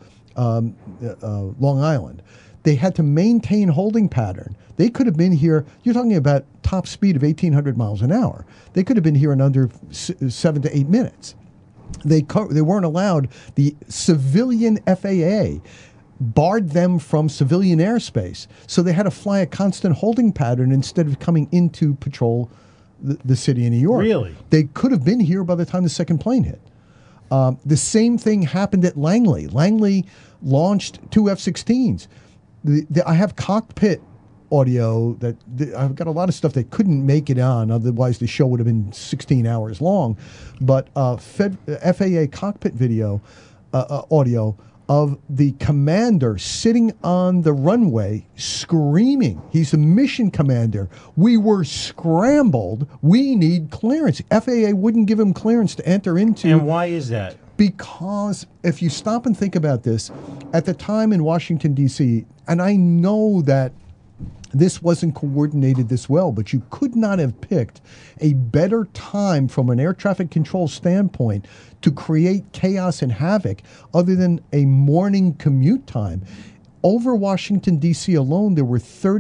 A: Long Island. They had to maintain holding pattern. They could have been here, you're talking about top speed of 1,800 miles an hour. They could have been here in under 7 to 8 minutes. They weren't allowed. The civilian FAA barred them from civilian airspace. So they had to fly a constant holding pattern instead of coming into patrol the city of New York.
L: Really?
A: They could have been here by the time the second plane hit. The same thing happened at Langley. Langley launched 2 F-16s. I have cockpit audio that I've got a lot of stuff that couldn't make it on, otherwise the show would have been 16 hours long. But FAA cockpit video audio of the commander sitting on the runway screaming. He's a mission commander. We were scrambled. We need clearance. FAA wouldn't give him clearance to enter into.
L: And why is that?
A: Because if you stop and think about this, at the time in Washington, D.C., and I know that this wasn't coordinated this well, but you could not have picked a better time from an air traffic control standpoint to create chaos and havoc other than a morning commute time. Over Washington, D.C. alone, there were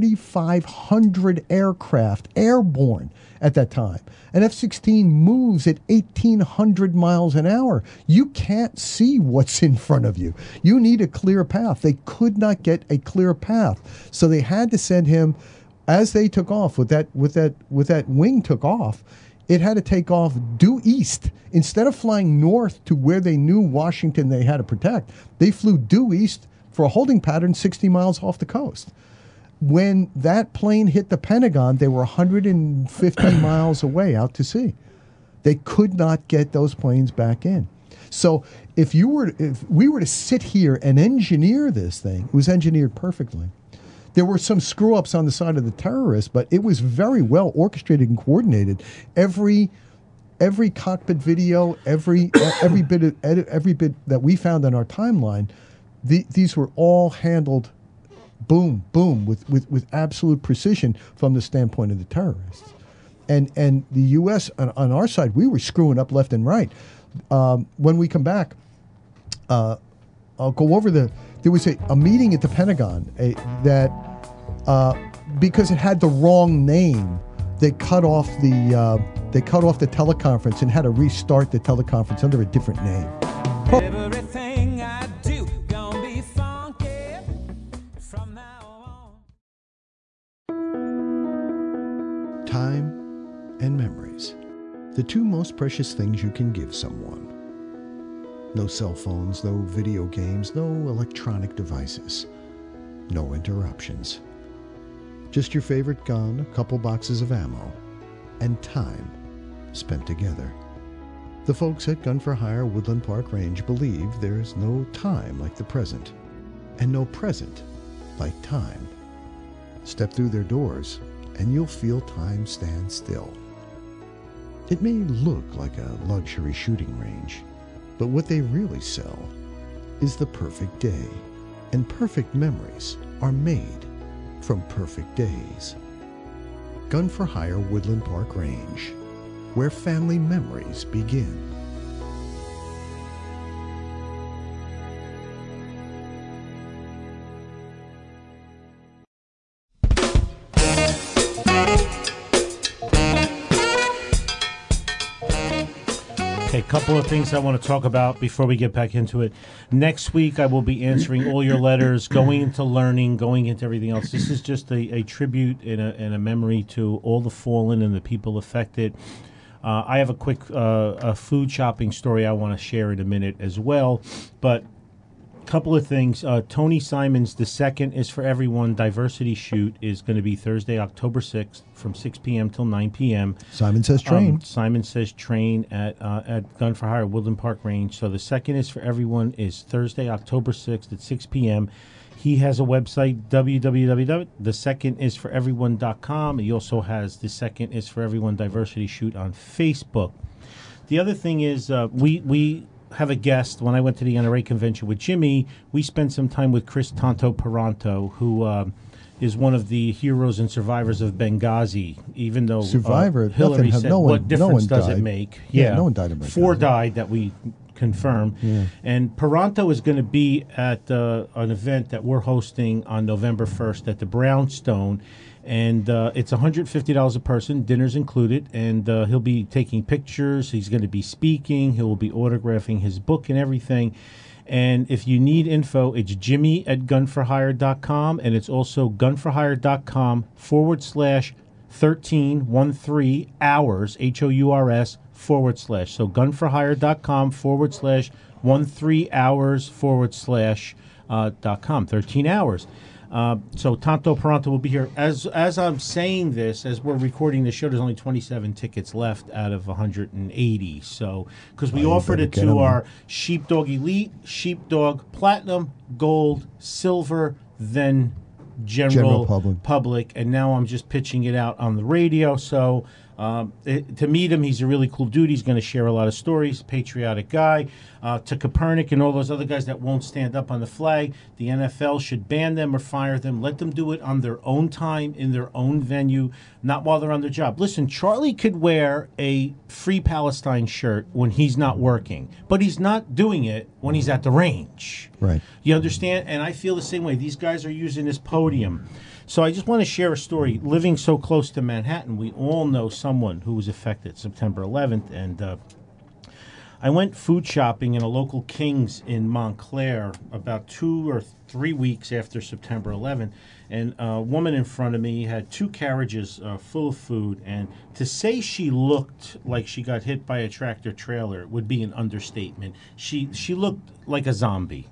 A: 3,500 aircraft airborne at that time. An F-16 moves at 1,800 miles an hour. You can't see what's in front of you. You need a clear path. They could not get a clear path. So they had to send him, as they took off, with that wing took off, it had to take off due east. Instead of flying north to where they knew Washington they had to protect, they flew due east for a holding pattern 60 miles off the coast. When that plane hit the Pentagon, they were 150 miles away out to sea. They could not get those planes back in. So if we were to sit here and engineer this thing, it was engineered perfectly. There were some screw-ups on the side of the terrorists, but it was very well orchestrated and coordinated. Every cockpit video, every bit that we found on our timeline, these were all handled boom, boom, with absolute precision from the standpoint of the terrorists. And the U.S., on our side, we were screwing up left and right. When we come back, I'll go over there was a meeting at the Pentagon that because it had the wrong name. They cut off the teleconference and had to restart the teleconference under a different name.
R: Everything I do gonna be funky from now
A: on. Time and memories. The two most precious things you can give someone. No cell phones, no video games, no electronic devices. No interruptions. Just your favorite gun, a couple boxes of ammo, and time spent together. The folks at Gun for Hire Woodland Park Range believe there's no time like the present, and no present like time. Step through their doors, and you'll feel time stand still. It may look like a luxury shooting range, but what they really sell is the perfect day, and perfect memories are made from perfect days. Gun for Hire Woodland Park Range, where family memories begin.
L: Okay, a couple of things I want to talk about before we get back into it. Next week, I will be answering all your letters, going into learning, going into everything else. This is just a tribute and a memory to all the fallen and the people affected. I have a quick a food shopping story I want to share in a minute as well. But a couple of things. Tony Simon's The Second is for Everyone diversity shoot is going to be Thursday, October 6th from 6 p.m. till 9 p.m.
A: Simon Says Train.
L: Simon Says Train at Gun for Hire Woodland Park Range. So The Second is for Everyone is Thursday, October 6th at 6 p.m. He has a website, www.thesecondisforeveryone.com. He also has The Second is for Everyone diversity shoot on Facebook. The other thing is we have a guest. When I went to the NRA convention with Jimmy, we spent some time with Chris Tanto Paranto, who is one of the heroes and survivors of Benghazi, even though Hillary said, what difference does it make?
A: Yeah, no one died in Benghazi.
L: 4 died that we confirm.
A: Yeah.
L: And Paranto is going to be at an event that we're hosting on November 1st at the Brownstone. And it's $150 a person, dinner's included, and he'll be taking pictures, he's going to be speaking, he'll be autographing his book and everything. And if you need info, it's jimmy@gunforhire.com, and it's also gunforhire.com/1313 hours, HOURS /. So gunforhire.com/13 hours /.com, 13 hours. So Tanto Paranto will be here. As I'm saying this, as we're recording the show, there's only 27 tickets left out of 180. So, because we offered it to our Sheepdog Elite, Sheepdog Platinum, Gold, Silver, then General public, and now I'm just pitching it out on the radio. So to meet him, he's a really cool dude. He's going to share a lot of stories, patriotic guy. To Kaepernick and all those other guys that won't stand up on the flag, the NFL should ban them or fire them. Let them do it on their own time, in their own venue, not while they're on their job. Listen, Charlie could wear a Free Palestine shirt when he's not working, but he's not doing it when he's at the range.
A: Right.
L: You understand? And I feel the same way. These guys are using this podium. So I just want to share a story. Living so close to Manhattan, we all know someone who was affected September 11th. And I went food shopping in a local King's in Montclair about 2 or 3 weeks after September 11th. And a woman in front of me had 2 carriages full of food. And to say she looked like she got hit by a tractor trailer would be an understatement. She looked like a zombie.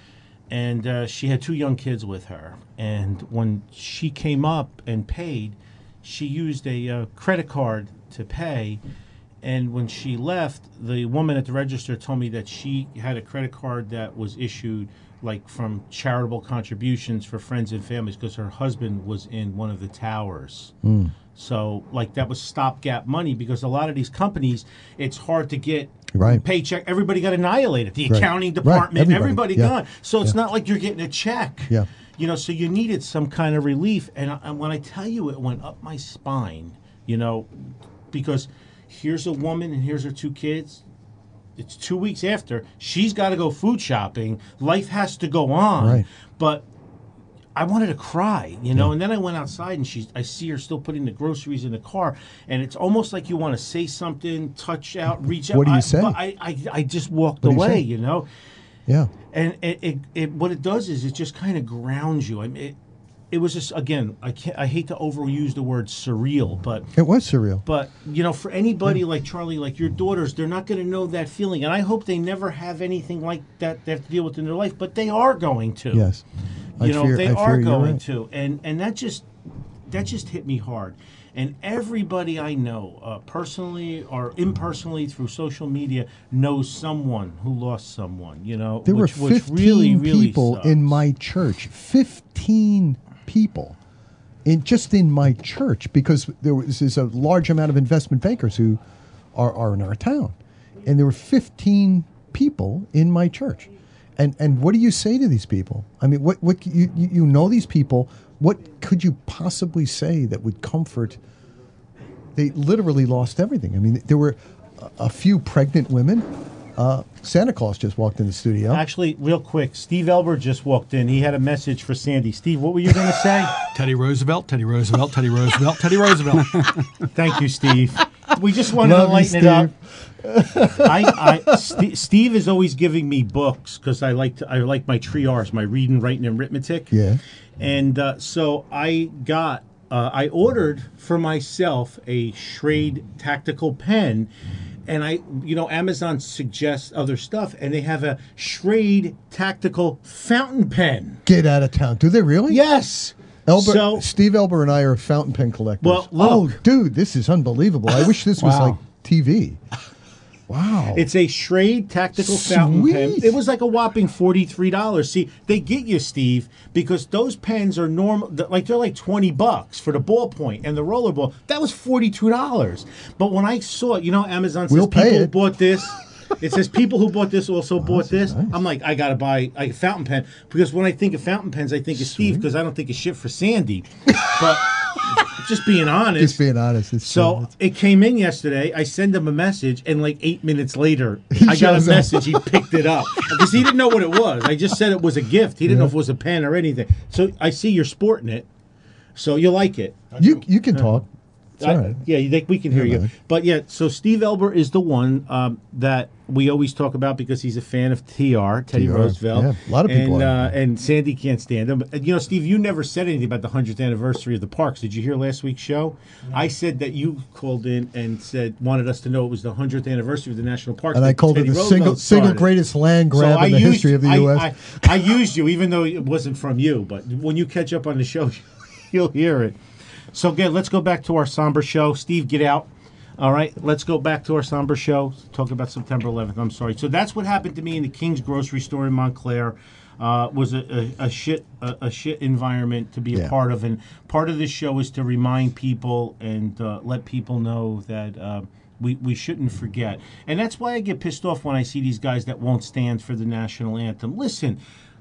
L: And she had 2 young kids with her. And when she came up and paid, she used a credit card to pay. And when she left, the woman at the register told me that she had a credit card that was issued like from charitable contributions for friends and families because her husband was in one of the towers.
A: Mm.
L: So like that was stopgap money because a lot of these companies, it's hard to get paycheck. Everybody got annihilated. The accounting department, everybody gone. So it's not like you're getting a check.
A: Yeah.
L: You know, so you needed some kind of relief. And when I tell you it went up my spine, you know, because here's a woman and here's her 2 kids. It's 2 weeks after. She's got to go food shopping. Life has to go on.
A: Right.
L: But I wanted to cry, you know. And then I went outside, and I see her still putting the groceries in the car, and it's almost like you want to say something, touch out, reach out.
A: What do you say?
L: But I just walked
A: What do you
L: away,
A: say?
L: you know.
A: Yeah.
L: And it what it does is it just kind of grounds you. I mean, it was just, again, I hate to overuse the word surreal, but
A: It was surreal.
L: but you know, for anybody like Charlie, like your daughters, they're not going to know that feeling, and I hope they never have anything like that they have to deal with in their life. But they are going to.
A: Yes.
L: You know, they are
A: you're
L: going
A: right.
L: to, and that just hit me hard. And everybody I know, personally or impersonally through social media, knows someone who lost someone. You know,
A: There were
L: which
A: 15
L: really, really
A: people
L: sucks.
A: in my church. 15 people just in my church, because there's a large amount of investment bankers who are in our town, and there were 15 people in my church. And what do you say to these people? I mean, what you know these people? What could you possibly say that would comfort? They literally lost everything. I mean, there were a few pregnant women. Santa Claus just walked in the studio.
L: Actually, real quick, Steve Elber just walked in. He had a message for Sandy. Steve, what were you going to say?
S: Teddy Roosevelt, Teddy Roosevelt, Teddy Roosevelt, Teddy Roosevelt.
L: Thank you, Steve. We just wanted
A: Love
L: to
A: you,
L: lighten it up. Steve is always giving me books because I like my three R's, my reading, writing, and arithmetic.
A: Yeah.
L: And so I ordered for myself a Schrade tactical pen, and Amazon suggests other stuff, and they have a Schrade tactical fountain pen.
A: Get out of town. Do they really?
L: Yes.
A: Steve Elber and I are fountain pen collectors.
L: Well, look.
A: Oh, dude, this is unbelievable. I wish this was
L: Wow.
A: like TV. Wow.
L: It's a Schrade tactical fountain pen. It was like a whopping $43. See, they get you, Steve, because those pens are normal. They're like $20 for the ballpoint and the rollerball. That was $42. But when I saw it, Amazon says
A: We'll pay
L: people who
A: it.
L: bought this. It says people who bought this also bought this. Nice. I'm like, I gotta buy a fountain pen, because when I think of fountain pens, I think of Steve, because I don't think of shit for Sandy. But just being honest.
A: Just being honest.
L: It came in yesterday. I send him a message, and like 8 minutes later,
A: He
L: I got a
A: shows up.
L: message. He picked it up because he didn't know what it was. I just said it was a gift. He didn't know if it was a pen or anything. So I see you're sporting it, so you like it.
A: You can talk. It's all right.
L: Yeah, we can hear
A: Yeah,
L: you.
A: man.
L: But yeah, so Steve Elber is the one that we always talk about because he's a fan of Teddy Roosevelt.
A: Yeah, a lot of people are.
L: And Sandy can't stand him. Steve, you never said anything about the 100th anniversary of the parks. Did you hear last week's show? I said that you called in and wanted us to know it was the 100th anniversary of the national parks.
A: And I called it
L: Teddy
A: the
L: Roosevelt
A: single
L: started.
A: greatest land
L: So
A: grab
L: I
A: in the
L: used-
A: history of the U.S.
L: I used you, even though it wasn't from you. But when you catch up on the show, you'll hear it. So again, let's go back to our somber show. Steve, get out. All right, let's go back to our somber show. Talk about September 11th. I'm sorry. So that's what happened to me in the King's grocery store in Montclair. Was a shit environment to be a part of, and part of this show is to remind people and let people know that we shouldn't forget. And that's why I get pissed off when I see these guys that won't stand for the national anthem. Listen.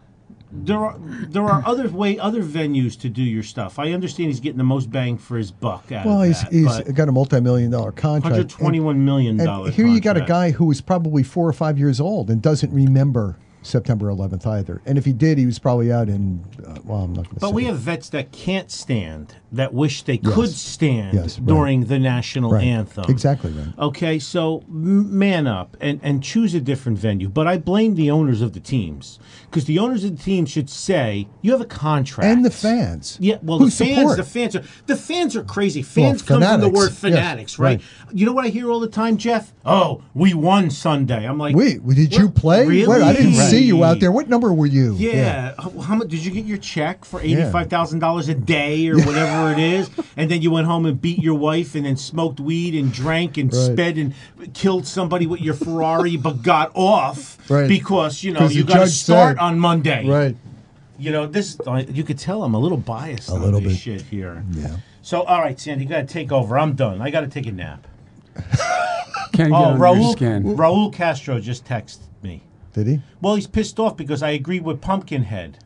L: There are other venues to do your stuff. I understand he's getting the most bang for his buck out
A: Well,
L: of
A: he's
L: that.
A: got a multi-million-dollar contract.
L: $121 million
A: And here you got a
L: contract.
A: guy who was probably 4 or 5 years old and doesn't remember September 11th either. And if he did, he was probably out in, I'm not going to say.
L: But we have vets that can't stand, that wish they could stand
A: right.
L: during the national
A: Right.
L: anthem.
A: Exactly right.
L: Okay, so man up and choose a different venue. But I blame the owners of the teams, because the owners of the teams should say, you have a contract.
A: And the fans.
L: Yeah, well,
A: who
L: the fans are crazy. Fans come from the
A: fanatics.
L: word
A: Yes,
L: fanatics, right? You know what I hear all the time, Jeff? Oh, we won Sunday. I'm like,
A: Wait, did you play?
L: Really?
A: What? I didn't see you out there. What number were you?
L: Yeah. How much did you get your check for $85,000 a day or whatever it is? And then you went home and beat your wife and then smoked weed and drank and sped and killed somebody with your Ferrari, but got off because you
A: the
L: got to
A: judge
L: start
A: said.
L: on Monday.
A: Right.
L: This you could tell I'm a little biased on
A: little
L: this
A: bit.
L: shit here.
A: Yeah.
L: So all right, Sandy, you got to take over. I'm done. I got to take a nap.
O: Can't get under your skin.
L: Raul Castro just texted me.
A: Did he?
L: Well, he's pissed off because I agreed with Pumpkinhead.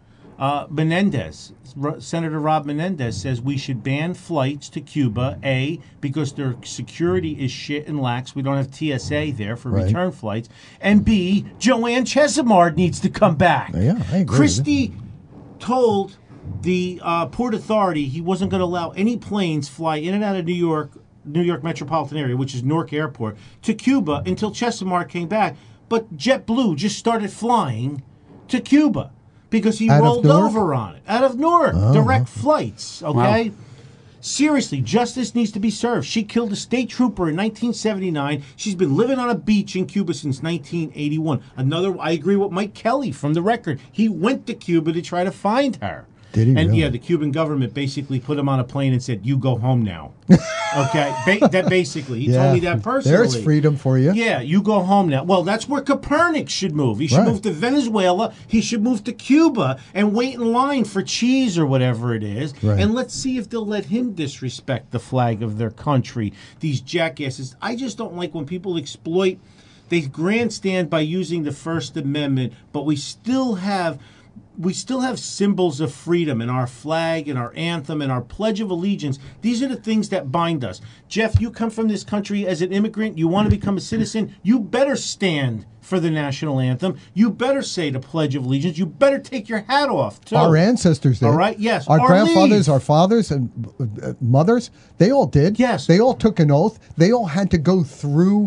L: Senator Rob Menendez says we should ban flights to Cuba, A, because their security is shit and lax. We don't have TSA there for return flights. And B, Joanne Chesimard needs to come back.
A: Yeah, I agree.
L: Christie told the Port Authority, he wasn't going to allow any planes fly in and out of New York metropolitan area, which is Newark Airport, to Cuba until Chestermark came back. But JetBlue just started flying to Cuba because he rolled over on it. Out of Newark. Direct flights, okay? Wow. Seriously, justice needs to be served. She killed a state trooper in 1979. She's been living on a beach in Cuba since 1981. I agree with Mike Kelly from The Record. He went to Cuba to try to find her.
A: Did he?
L: And
A: really?
L: yeah, the Cuban government basically put him on a plane and said, "You go home now." Okay, that basically, he told me that personally.
A: There's freedom for you.
L: Yeah, you go home now. Well, that's where Copernic should move. He should move to Venezuela. He should move to Cuba and wait in line for cheese or whatever it is.
A: Right.
L: And let's see if they'll let him disrespect the flag of their country. These jackasses. I just don't like when people exploit. They grandstand by using the First Amendment, but we still have symbols of freedom in our flag and our anthem and our Pledge of Allegiance. These are the things that bind us. Jeff, you come from this country as an immigrant. You want to become a citizen. You better stand for the national anthem. You better say the Pledge of Allegiance. You better take your hat off, too.
A: Our ancestors did.
L: All right, yes.
A: Our grandfathers, our fathers, and mothers, they all did.
L: Yes.
A: They all took an oath. They all had to go through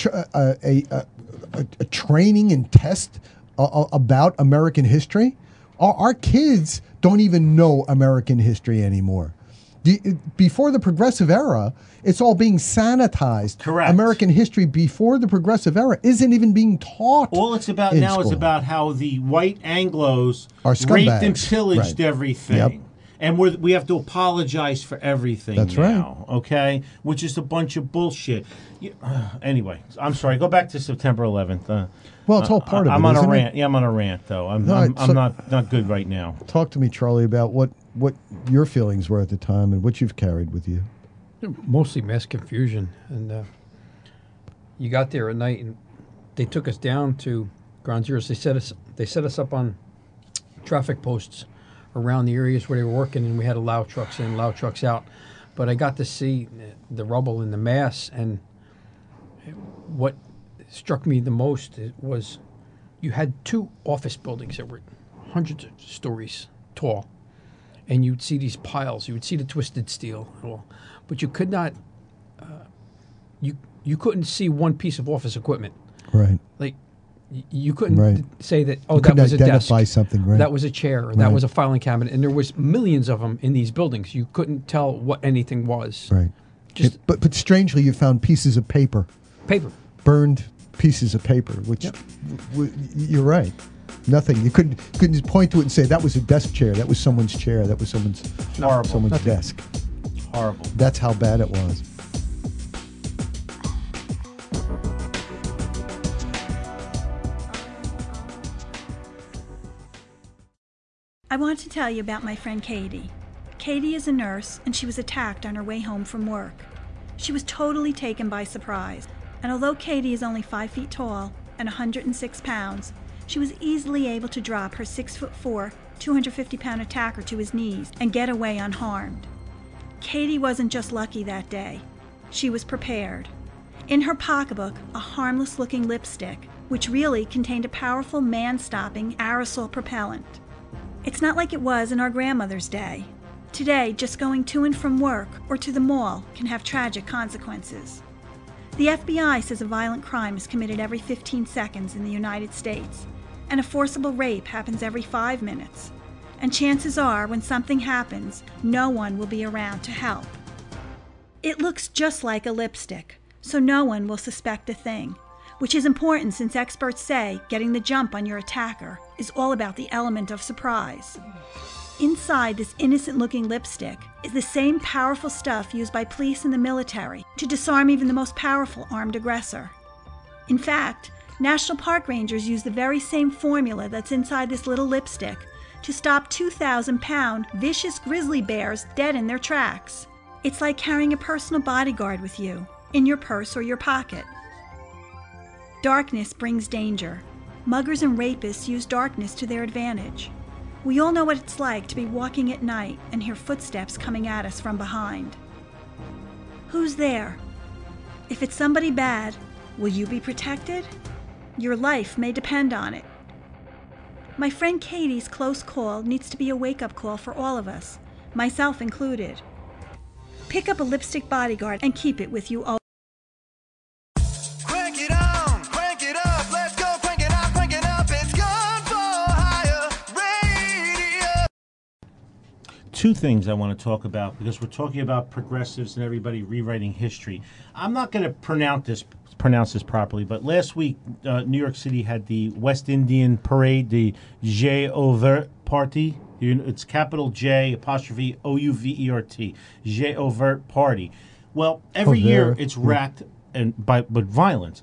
A: a training and test about American history. Our kids don't even know American history anymore. Before the Progressive Era, it's all being sanitized.
L: Correct.
A: American history before the Progressive Era isn't even being taught.
L: All it's about now is about how the white Anglos
A: are scumbags.
L: raped and pillaged everything.
A: Yep.
L: And we have to apologize for everything
A: That's
L: now, okay? Which is a bunch of bullshit. Anyway, I'm sorry. Go back to September 11th.
A: Well, it's all part of it,
L: I'm on
A: isn't
L: a
A: it?
L: rant. Yeah, I'm on a rant, though. I'm not good right now.
A: Talk to me, Charlie, about what your feelings were at the time and what you've carried with you.
M: Mostly mass confusion. And you got there at night, and they took us down to Ground Zero. They set us up on traffic posts around the areas where they were working, and we had allow trucks in, allow trucks out. But I got to see the rubble and the mass, and what struck me the most was you had two office buildings that were hundreds of stories tall, and you'd see these piles. You would see the twisted steel and all, but you could not. You couldn't see one piece of office equipment.
A: Right.
M: Like you couldn't say that. Oh,
A: you
M: that was a desk.
A: Identify something. Right.
M: That was a chair. Or that was a filing cabinet, and there was millions of them in these buildings. You couldn't tell what anything was.
A: Right. But strangely, you found pieces of paper. Burned pieces of paper, which you're right. Nothing. You couldn't just point to it and say that was a desk chair. That was someone's chair. That was someone's desk.
L: Horrible.
A: That's how bad it was.
K: I want to tell you about my friend Katie. Katie is a nurse, and she was attacked on her way home from work. She was totally taken by surprise, and although Katie is only 5 feet tall and 106 pounds, she was easily able to drop her 6'4", 250-pound attacker to his knees and get away unharmed. Katie wasn't just lucky that day. She was prepared. In her pocketbook, a harmless-looking lipstick, which really contained a powerful man-stopping aerosol propellant. It's not like it was in our grandmother's day. Today, just going to and from work or to the mall can have tragic consequences. The FBI says a violent crime is committed every 15 seconds in the United States, and a forcible rape happens every 5 minutes. And chances are, when something happens, no one will be around to help. It looks just like a lipstick, so no one will suspect a thing, which is important since experts say getting the jump on your attacker is all about the element of surprise. Inside this innocent-looking lipstick is the same powerful stuff used by police and the military to disarm even the most powerful armed aggressor. In fact, National Park Rangers use the very same formula that's inside this little lipstick to stop 2,000-pound vicious grizzly bears dead in their tracks. It's like carrying a personal bodyguard with you, in your purse or your pocket. Darkness brings danger. Muggers and rapists use darkness to their advantage. We all know what it's like to be walking at night and hear footsteps coming at us from behind. Who's there? If it's somebody bad, will you be protected? Your life may depend on it. My friend Katie's close call needs to be a wake-up call for all of us, myself included. Pick up a Lipstick Bodyguard and keep it with you all.
R: Crank it up, let's go, crank it up, it's Gun for Hire Radio.
L: Two things I want to talk about, because we're talking about progressives and everybody rewriting history. I'm not going to pronounce this properly, but last week New York City had the West Indian Parade, the J Overt Party. It's capital J apostrophe OUVERT, J Overt Party. Well, every year it's racked with violence.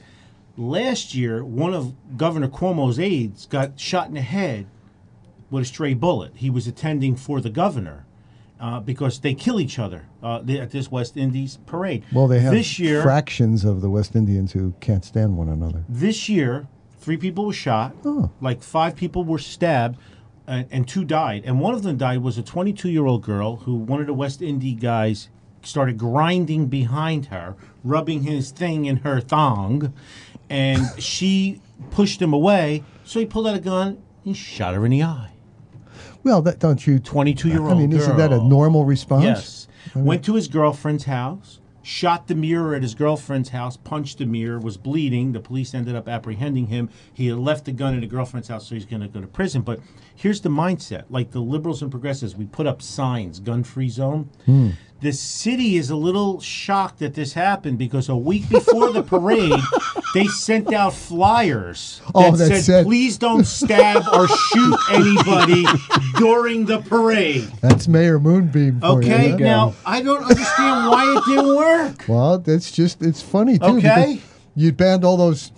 L: Last year, one of Governor Cuomo's aides got shot in the head with a stray bullet. He was attending for the governor because they kill each other at this West Indies parade.
A: Well, they have
L: this year,
A: fractions of the West Indians who can't stand one another.
L: This year, 3 people were shot, like 5 people were stabbed, and 2 died. And one of them died was a 22-year-old girl who one of the West Indy guys started grinding behind her, rubbing his thing in her thong, and she pushed him away, so he pulled out a gun and shot her in the eye.
A: Well, don't you...
L: 22-year-old
A: I mean, isn't that a normal response?
L: Yes. Went to his girlfriend's house, shot the mirror at his girlfriend's house, punched the mirror, was bleeding. The police ended up apprehending him. He had left the gun at the girlfriend's house, so he's going to go to prison. But here's the mindset. Like the liberals and progressives, we put up signs, gun-free zone. The city is a little shocked that this happened because a week before the parade, they sent out flyers that said, please don't stab or shoot anybody during the parade.
A: That's Mayor Moonbeam for you.
L: Okay, now, I don't understand why it didn't work.
A: Well, that's just, it's funny, too.
L: Okay.
A: You banned all those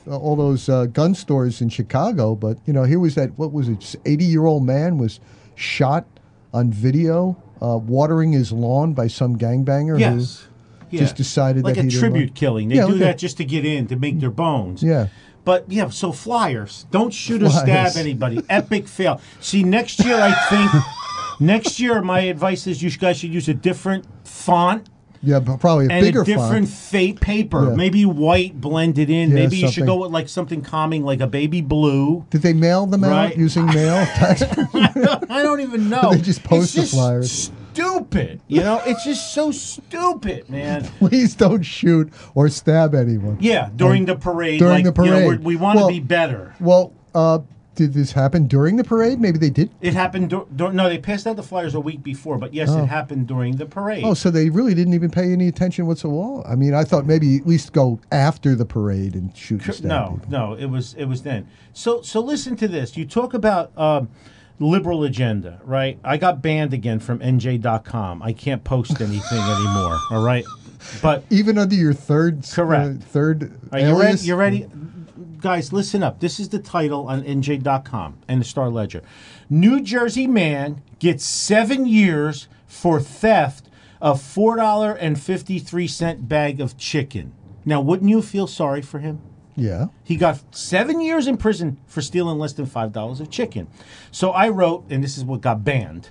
A: gun stores in Chicago, but, you know, here was that, what was it, 80-year-old man was shot on video watering his lawn by some gangbanger who just decided
L: like
A: that he
L: a tribute killing. They do that just to get in, to make their bones.
A: Yeah.
L: But, yeah, so flyers. Don't shoot or stab anybody. Epic fail. See, next year, I think, my advice is you guys should use a different font.
A: Yeah, but probably a bigger
L: font. And a different fake paper. Yeah. Maybe white blended in.
A: Yeah,
L: maybe you should go with like something calming, like a baby blue.
A: Did they mail them out using mail?
L: I don't even know.
A: They just post the flyers.
L: Stupid. You know, it's just so stupid, man.
A: Please don't shoot or stab anyone.
L: Yeah, during the parade.
A: During the parade.
L: You know, we want to be better.
A: Well, did this happen during the parade? Maybe they did.
L: It happened. No, they passed out the flyers a week before, but yes, it happened during the parade.
A: Oh, so they really didn't even pay any attention whatsoever. I mean, I thought maybe at least go after the parade and shoot and stab people.
L: No, it was then. So listen to this. You talk about liberal agenda, right? I got banned again from NJ.com. I can't post anything anymore. All right, but
A: even under your third
L: Are you ready? You ready? Guys, listen up. This is the title on NJ.com and the Star Ledger. New Jersey man gets 7 years for theft of $4.53 bag of chicken. Now, wouldn't you feel sorry for him?
A: Yeah.
L: He got 7 years in prison for stealing less than $5 of chicken. So I wrote, and this is what got banned.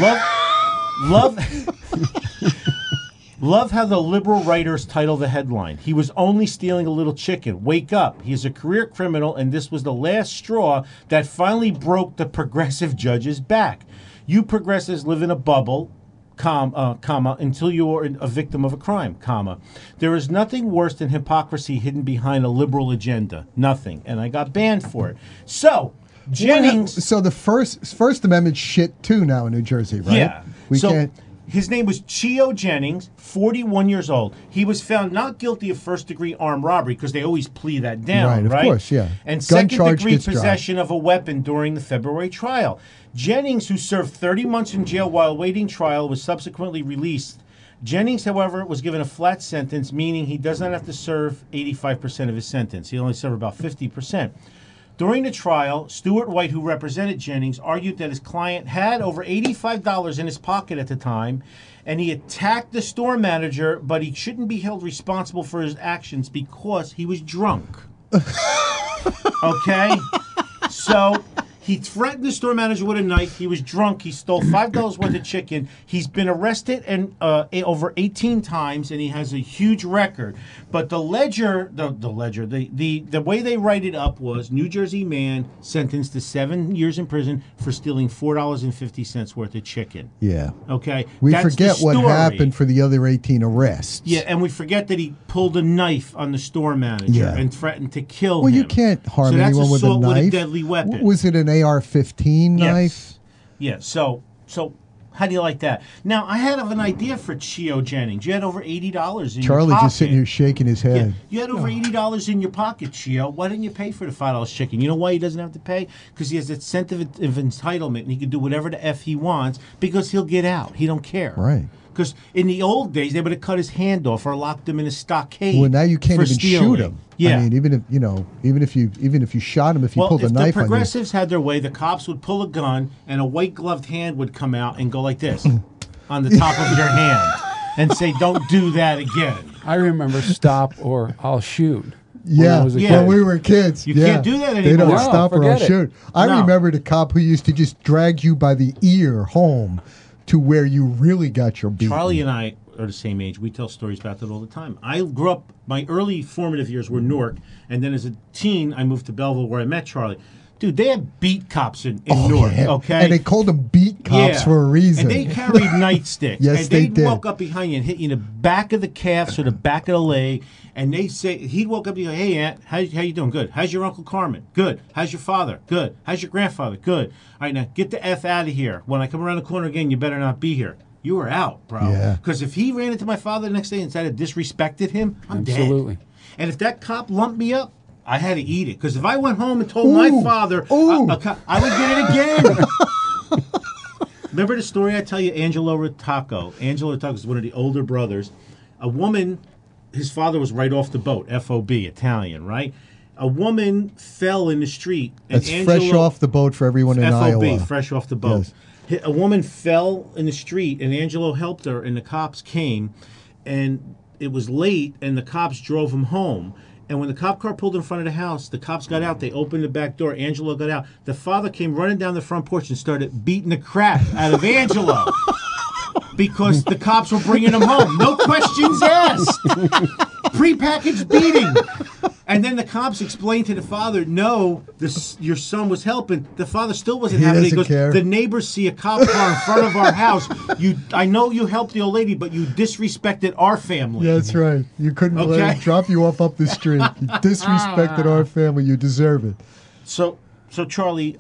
L: Love how the liberal writers title the headline. He was only stealing a little chicken. Wake up. He is a career criminal, and this was the last straw that finally broke the progressive judge's back. You progressives live in a bubble, comma, until you are a victim of a crime, comma. There is nothing worse than hypocrisy hidden behind a liberal agenda. Nothing. And I got banned for it. So, Jennings...
A: So the First Amendment shit, too, now in New Jersey, right?
L: Yeah.
A: We can't...
L: His name was Chio Jennings, 41 years old. He was found not guilty of first-degree armed robbery because they always plea that down, right?
A: Of course, yeah.
L: And second-degree possession of a weapon during the February trial. Jennings, who served 30 months in jail while awaiting trial, was subsequently released. Jennings, however, was given a flat sentence, meaning he does not have to serve 85% of his sentence. He only served about 50%. During the trial, Stuart White, who represented Jennings, argued that his client had over $85 in his pocket at the time, and he attacked the store manager, but he shouldn't be held responsible for his actions because he was drunk. Okay? So He threatened the store manager with a knife. He was drunk. He stole $5 worth of chicken. He's been arrested and over 18 times, and he has a huge record. But the way they write it up was New Jersey man sentenced to 7 years in prison for stealing $4.50 worth of chicken.
A: Yeah.
L: Okay.
A: We
L: That's
A: forget
L: the
A: what
L: story.
A: happened for the other 18 arrests.
L: Yeah, and we forget that he pulled a knife on the store manager
A: Yeah.
L: and threatened to kill
A: Well,
L: him.
A: you can't harm
L: So that's
A: anyone with a
L: assault
A: knife.
L: with a deadly weapon.
A: Was it an AR-15 knife?
L: Yeah, so how do you like that? Now, I had an idea for Chio Jennings. You had over $80 in your
A: Charlie
L: pocket.
A: just sitting here shaking his head.
L: You had over $80 in your pocket, Chio. Why didn't you pay for the $5 chicken? You know why he doesn't have to pay? Because he has that sense of entitlement, and he can do whatever the F he wants because he'll get out. He don't care.
A: Right.
L: Because in the old days, they would have cut his hand off or locked him in a stockade.
A: Well, now you can't
L: for
A: even
L: stealing.
A: shoot him.
L: Yeah.
A: I mean, even if you shot him, if you pulled a
L: if
A: knife
L: the
A: on you.
L: progressives had their way, the cops would pull a gun and a white gloved hand would come out and go like this on the top of your hand and say, "Don't do that again."
O: I remember stop or I'll shoot.
A: Yeah,
O: when
A: when we were kids.
L: You
A: yeah.
L: can't do that
A: They
L: anymore.
A: don't
L: No,
A: stop or I'll
L: forget it.
A: shoot. I
L: No.
A: remember the cop who used to just drag you by the ear home to where you really got your beat.
L: Charlie and I are the same age. We tell stories about that all the time. I grew up, my early formative years were Newark, and then as a teen, I moved to Belleville where I met Charlie. Dude, they had beat cops in Newark,
A: yeah.
L: okay?
A: And they called them beat cops for a reason.
L: And they carried nightsticks.
A: Yes,
L: and
A: they
L: they'd
A: did.
L: walk up behind you and hit you in the back of the calves or the back of the leg. And they say, he'd walk up to you, "Hey, Aunt, how you doing? Good. How's your Uncle Carmen? Good. How's your father? Good. How's your grandfather? Good. All right, now get the F out of here. When I come around the corner again, you better not be here." You were out, bro.
A: Yeah.
L: Because if he ran into my father the next day and said I disrespected him, I'm
O: Absolutely.
L: dead. And if that cop lumped me up, I had to eat it. Because if I went home and told my father, I would get it again. Remember the story I tell you, Angelo Rotacco? Angelo Rotacco is one of the older brothers. A woman, his father was right off the boat, FOB, Italian, right? A woman fell in the street. And
A: That's fresh off the boat for everyone in
L: FOB,
A: Iowa.
L: fresh off the boat.
A: Yes.
L: A woman fell in the street, and Angelo helped her, and the cops came, and it was late, and the cops drove him home. And when the cop car pulled in front of the house, the cops got out. They opened the back door. Angelo got out. The father came running down the front porch and started beating the crap out of Angelo because the cops were bringing him home. No questions asked. Prepackaged beating. And then the cops explained to the father, "No, your son was helping." The father still wasn't
A: He
L: having it. He
A: doesn't
L: goes,
A: care.
L: "The neighbors see a cop car in front of our house. I know you helped the old lady, but you disrespected our family."
A: Yeah, that's right. You couldn't let
L: Okay.
A: him drop you off up the street. You disrespected our family. You deserve it.
L: So Charlie,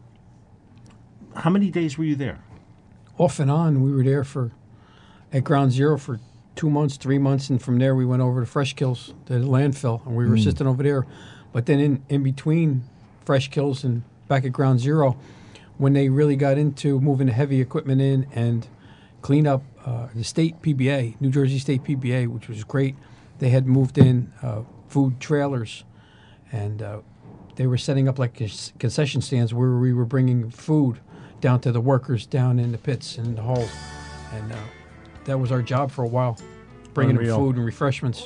L: how many days were you there?
M: Off and on, we were there at Ground Zero for 2 months, 3 months, and from there we went over to Fresh Kills, the landfill, and we were assisting over there. But then in between Fresh Kills and back at Ground Zero, when they really got into moving the heavy equipment in and clean up the state PBA, New Jersey State PBA, which was great, they had moved in food trailers, and they were setting up like concession stands where we were bringing food down to the workers down in the pits and in the holes. And that was our job for a while, bringing them
L: Unreal.
M: food and refreshments.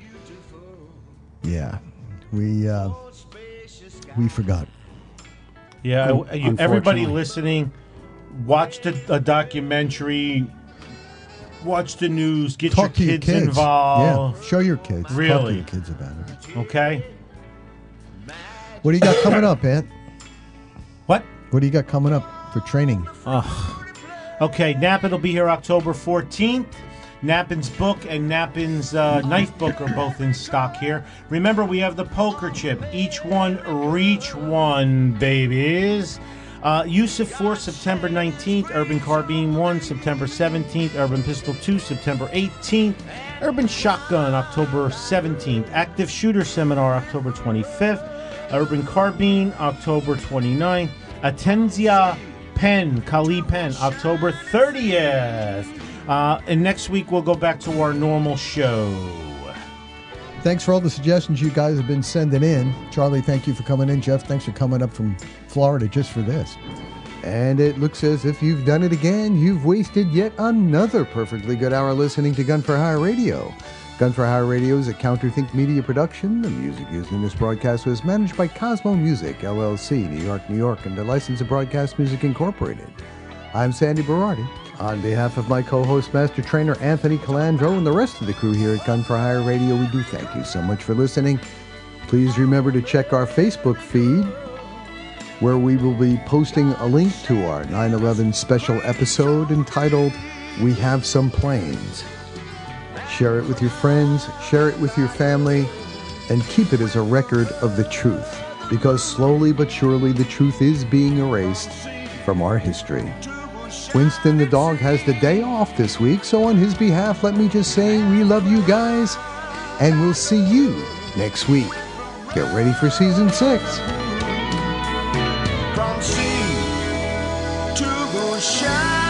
A: Yeah, we forgot.
L: Yeah, everybody
O: Unfortunately.
L: listening, watch a documentary, watch the news, get
A: Talk to
L: your
A: your
L: kids
A: kids.
L: involved.
A: Yeah, show your kids. Talk to
L: Really?
A: your kids about it.
L: Okay.
A: What do you got coming up, Ant?
L: What?
A: What do you got coming up for training?
L: Okay, Nappin will be here October 14th. Nappin's book and Nappin's knife book are both in stock here. Remember, we have the poker chip. Each one, reach one, babies. Use of Force, September 19th. Urban Carbine 1, September 17th. Urban Pistol 2, September 18th. Urban Shotgun, October 17th. Active Shooter Seminar, October 25th. Urban Carbine, October 29th. Atenzia Pen, Kali Pen, October 30th. And next week we'll go back to our normal show.
A: Thanks for all the suggestions you guys have been sending in. Charlie, thank you for coming in. Jeff, thanks for coming up from Florida just for this. And it looks as if you've done it again. You've wasted yet another perfectly good hour listening to Gun for Hire Radio. Gun for Hire Radio is a Counterthink Media production. The music used in this broadcast was managed by Cosmo Music, LLC, New York, New York, and the License of Broadcast Music Incorporated. I'm Sandy Berardi. On behalf of my co-host, Master Trainer Anthony Calandro, and the rest of the crew here at Gun for Hire Radio, we do thank you so much for listening. Please remember to check our Facebook feed, where we will be posting a link to our 9/11 special episode entitled, We Have Some Planes. Share it with your friends, share it with your family, and keep it as a record of the truth, because slowly but surely the truth is being erased from our history. Winston the dog has the day off this week, so on his behalf, let me just say we love you guys, and we'll see you next week. Get ready for season 6.
R: From sea to shine.